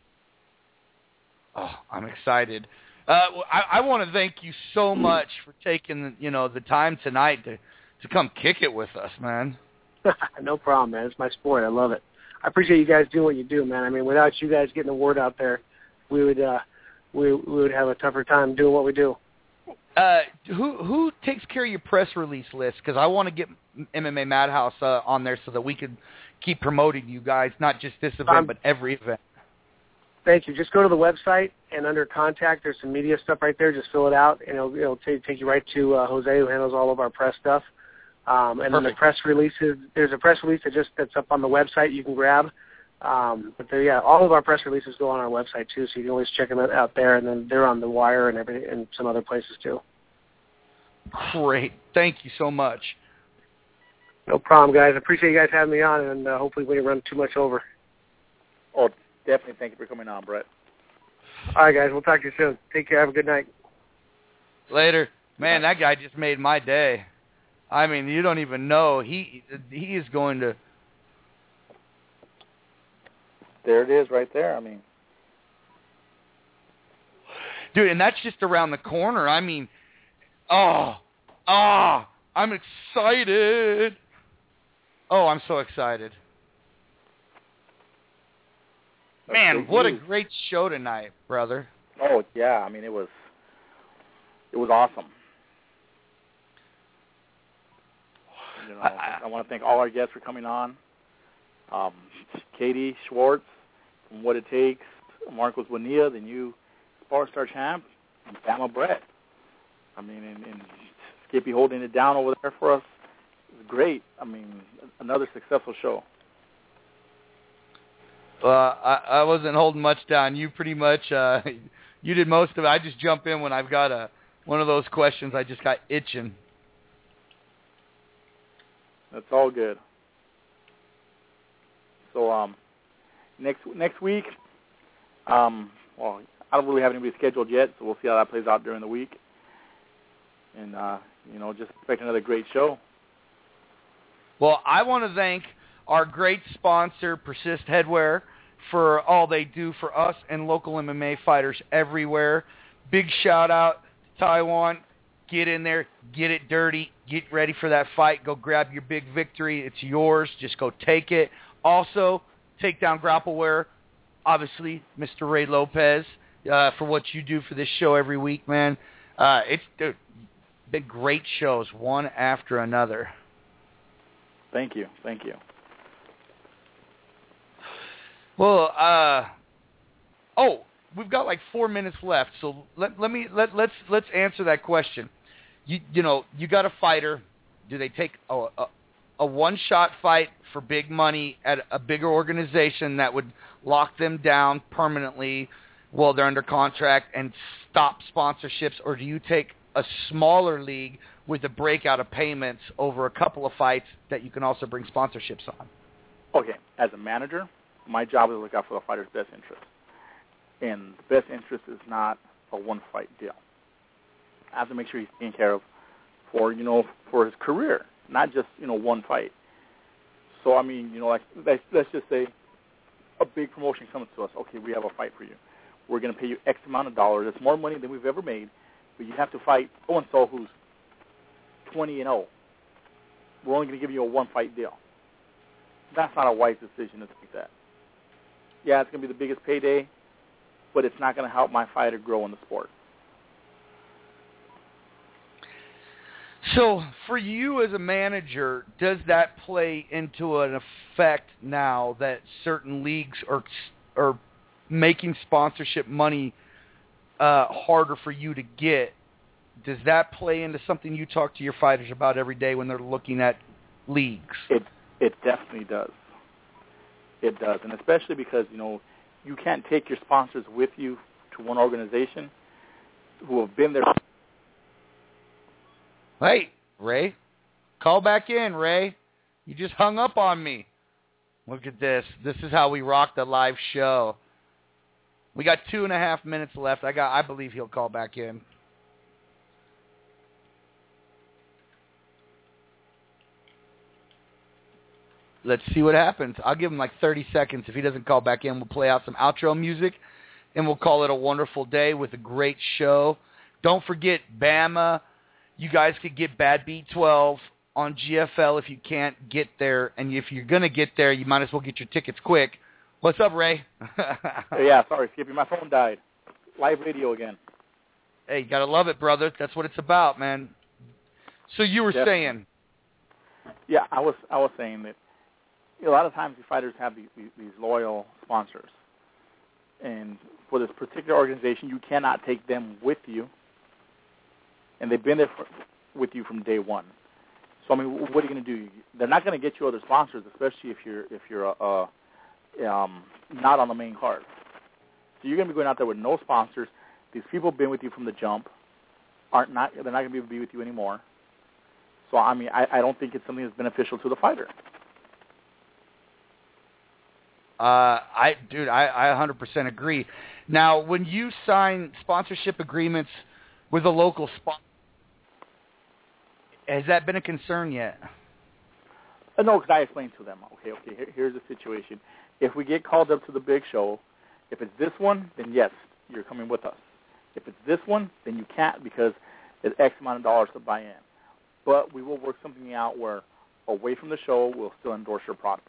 Oh, I'm excited. I want to thank you so much for taking the time tonight to come kick it with us, man. No problem, man. It's my sport. I love it. I appreciate you guys doing what you do, man. Without you guys getting the word out there, we would have a tougher time doing what we do. Who takes care of your press release list? Because I want to get MMA Madhouse on there so that we can keep promoting you guys, not just this event, but every event. Thank you. Just go to the website, and under contact, there's some media stuff right there. Just fill it out, and it'll take you right to Jose, who handles all of our press stuff. And then the press releases, there's a press release that's up on the website you can grab. But all of our press releases go on our website too, so you can always check them out there. And then they're on The Wire and and some other places too. Great, thank you so much. No problem, guys. I appreciate you guys having me on, and hopefully we didn't run too much over. Oh, definitely. Thank you for coming on, Brett. All right, guys. We'll talk to you soon. Take care. Have a good night. Later, man. That guy just made my day. You don't even know. He is going to. There it is, right there. Dude, and that's just around the corner. I'm excited. Oh, I'm so excited. Man, what a great show tonight, brother. Oh, yeah. It was awesome. I want to thank all our guests for coming on. Katie Schwartz from What It Takes, Marcos Bonilla, the new Star champ, and Bama Brett. And Skippy holding it down over there for us. It was great. I mean, another successful show. I wasn't holding much down. You pretty much, you did most of it. I just jump in when I've got one of those questions. I just got itching. That's all good. So next week, well, I don't really have anybody scheduled yet, so we'll see how that plays out during the week. And, just expect another great show. Well, I want to thank our great sponsor, Persist Headwear, for all they do for us and local MMA fighters everywhere. Big shout-out to Taiwan. Get in there. Get it dirty. Get ready for that fight. Go grab your big victory. It's yours. Just go take it. Also, Takedown Grappleware, obviously, Mr. Ray Lopez, for what you do for this show every week, man. It's been great shows, one after another. Thank you. Well, we've got like 4 minutes left, so let's answer that question. You got a fighter. Do they take a one-shot fight for big money at a bigger organization that would lock them down permanently while they're under contract and stop sponsorships, or do you take a smaller league with a breakout of payments over a couple of fights that you can also bring sponsorships on? Okay, as a manager, my job is to look out for the fighter's best interest. And the best interest is not a one-fight deal. I have to make sure he's taken care of for his career, not just, one fight. So, I mean, let's just say a big promotion comes to us. Okay, we have a fight for you. We're going to pay you X amount of dollars. It's more money than we've ever made, but you have to fight so-and-so who's 20-0. We're only going to give you a one-fight deal. That's not a wise decision to take that. Yeah, it's going to be the biggest payday, but it's not going to help my fighter grow in the sport. So, for you as a manager, does that play into an effect now that certain leagues are making sponsorship money harder for you to get? Does that play into something you talk to your fighters about every day when they're looking at leagues? It definitely does. It does, and especially because, you can't take your sponsors with you to one organization who have been there. Hey, Ray, call back in, Ray. You just hung up on me. Look at this. This is how we rock the live show. We got 2.5 minutes left. I believe he'll call back in. Let's see what happens. I'll give him like 30 seconds. If he doesn't call back in, we'll play out some outro music, and we'll call it a wonderful day with a great show. Don't forget, Bama, you guys could get Bad Beat 12 on GFL if you can't get there, and if you're going to get there, you might as well get your tickets quick. What's up, Ray? Yeah, sorry, Skippy. My phone died. Live radio again. Hey, you got to love it, brother. That's what it's about, man. So you were saying. Yeah, I was saying that a lot of times the fighters have these loyal sponsors. And for this particular organization, you cannot take them with you. And they've been there with you from day one. So, I mean, what are you going to do? They're not going to get you other sponsors, especially if you're not on the main card. So you're going to be going out there with no sponsors. These people have been with you from the jump. They're not going to be able to be with you anymore. So, I mean, I don't think it's something that's beneficial to the fighter. I 100% agree. Now, when you sign sponsorship agreements with a local sponsor, has that been a concern yet? No, because I explained to them. Okay, here's the situation. If we get called up to the big show, if it's this one, then yes, you're coming with us. If it's this one, then you can't because there's X amount of dollars to buy in. But we will work something out where away from the show, we'll still endorse your product.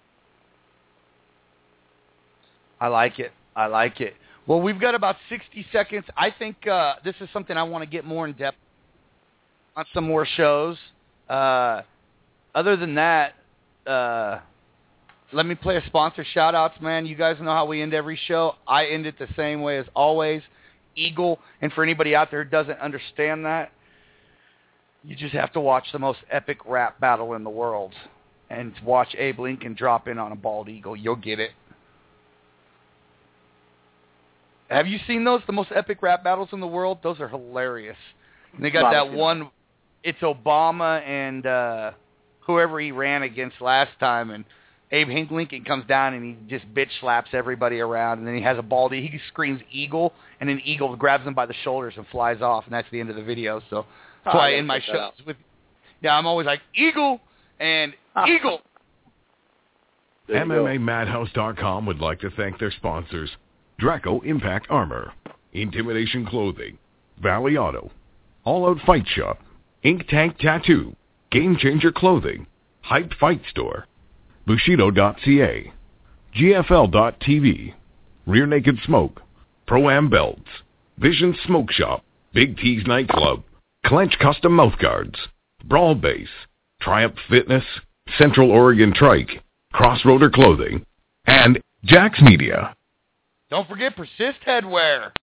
I like it. Well, we've got about 60 seconds. I think this is something I want to get more in depth on some more shows. Other than that, let me play a sponsor shout-outs, man. You guys know how we end every show. I end it the same way as always. Eagle. And for anybody out there who doesn't understand that, You just have to watch the most epic rap battle in the world and watch Abe Lincoln drop in on a bald eagle. You'll get it. Have you seen those, the most epic rap battles in the world? Those are hilarious. And they got that one, it's Obama and whoever he ran against last time, and Abe Lincoln comes down and he just bitch slaps everybody around, and then he has a bald eagle. He screams eagle, and an eagle grabs him by the shoulders and flies off, and that's the end of the video. So that's why in my shows, I'm always like, eagle and eagle. MMAMadhouse.com would like to thank their sponsors, Draco Impact Armor, Intimidation Clothing, Valley Auto, All Out Fight Shop, Ink Tank Tattoo, Game Changer Clothing, Hype Fight Store, Bushido.ca, GFL.tv, Rear Naked Smoke, Pro-Am Belts, Vision Smoke Shop, Big T's Nightclub, Clench Custom Mouthguards, Brawl Base, Triumph Fitness, Central Oregon Trike, Crossroader Clothing, and Jax Media. Don't forget Persist Headwear.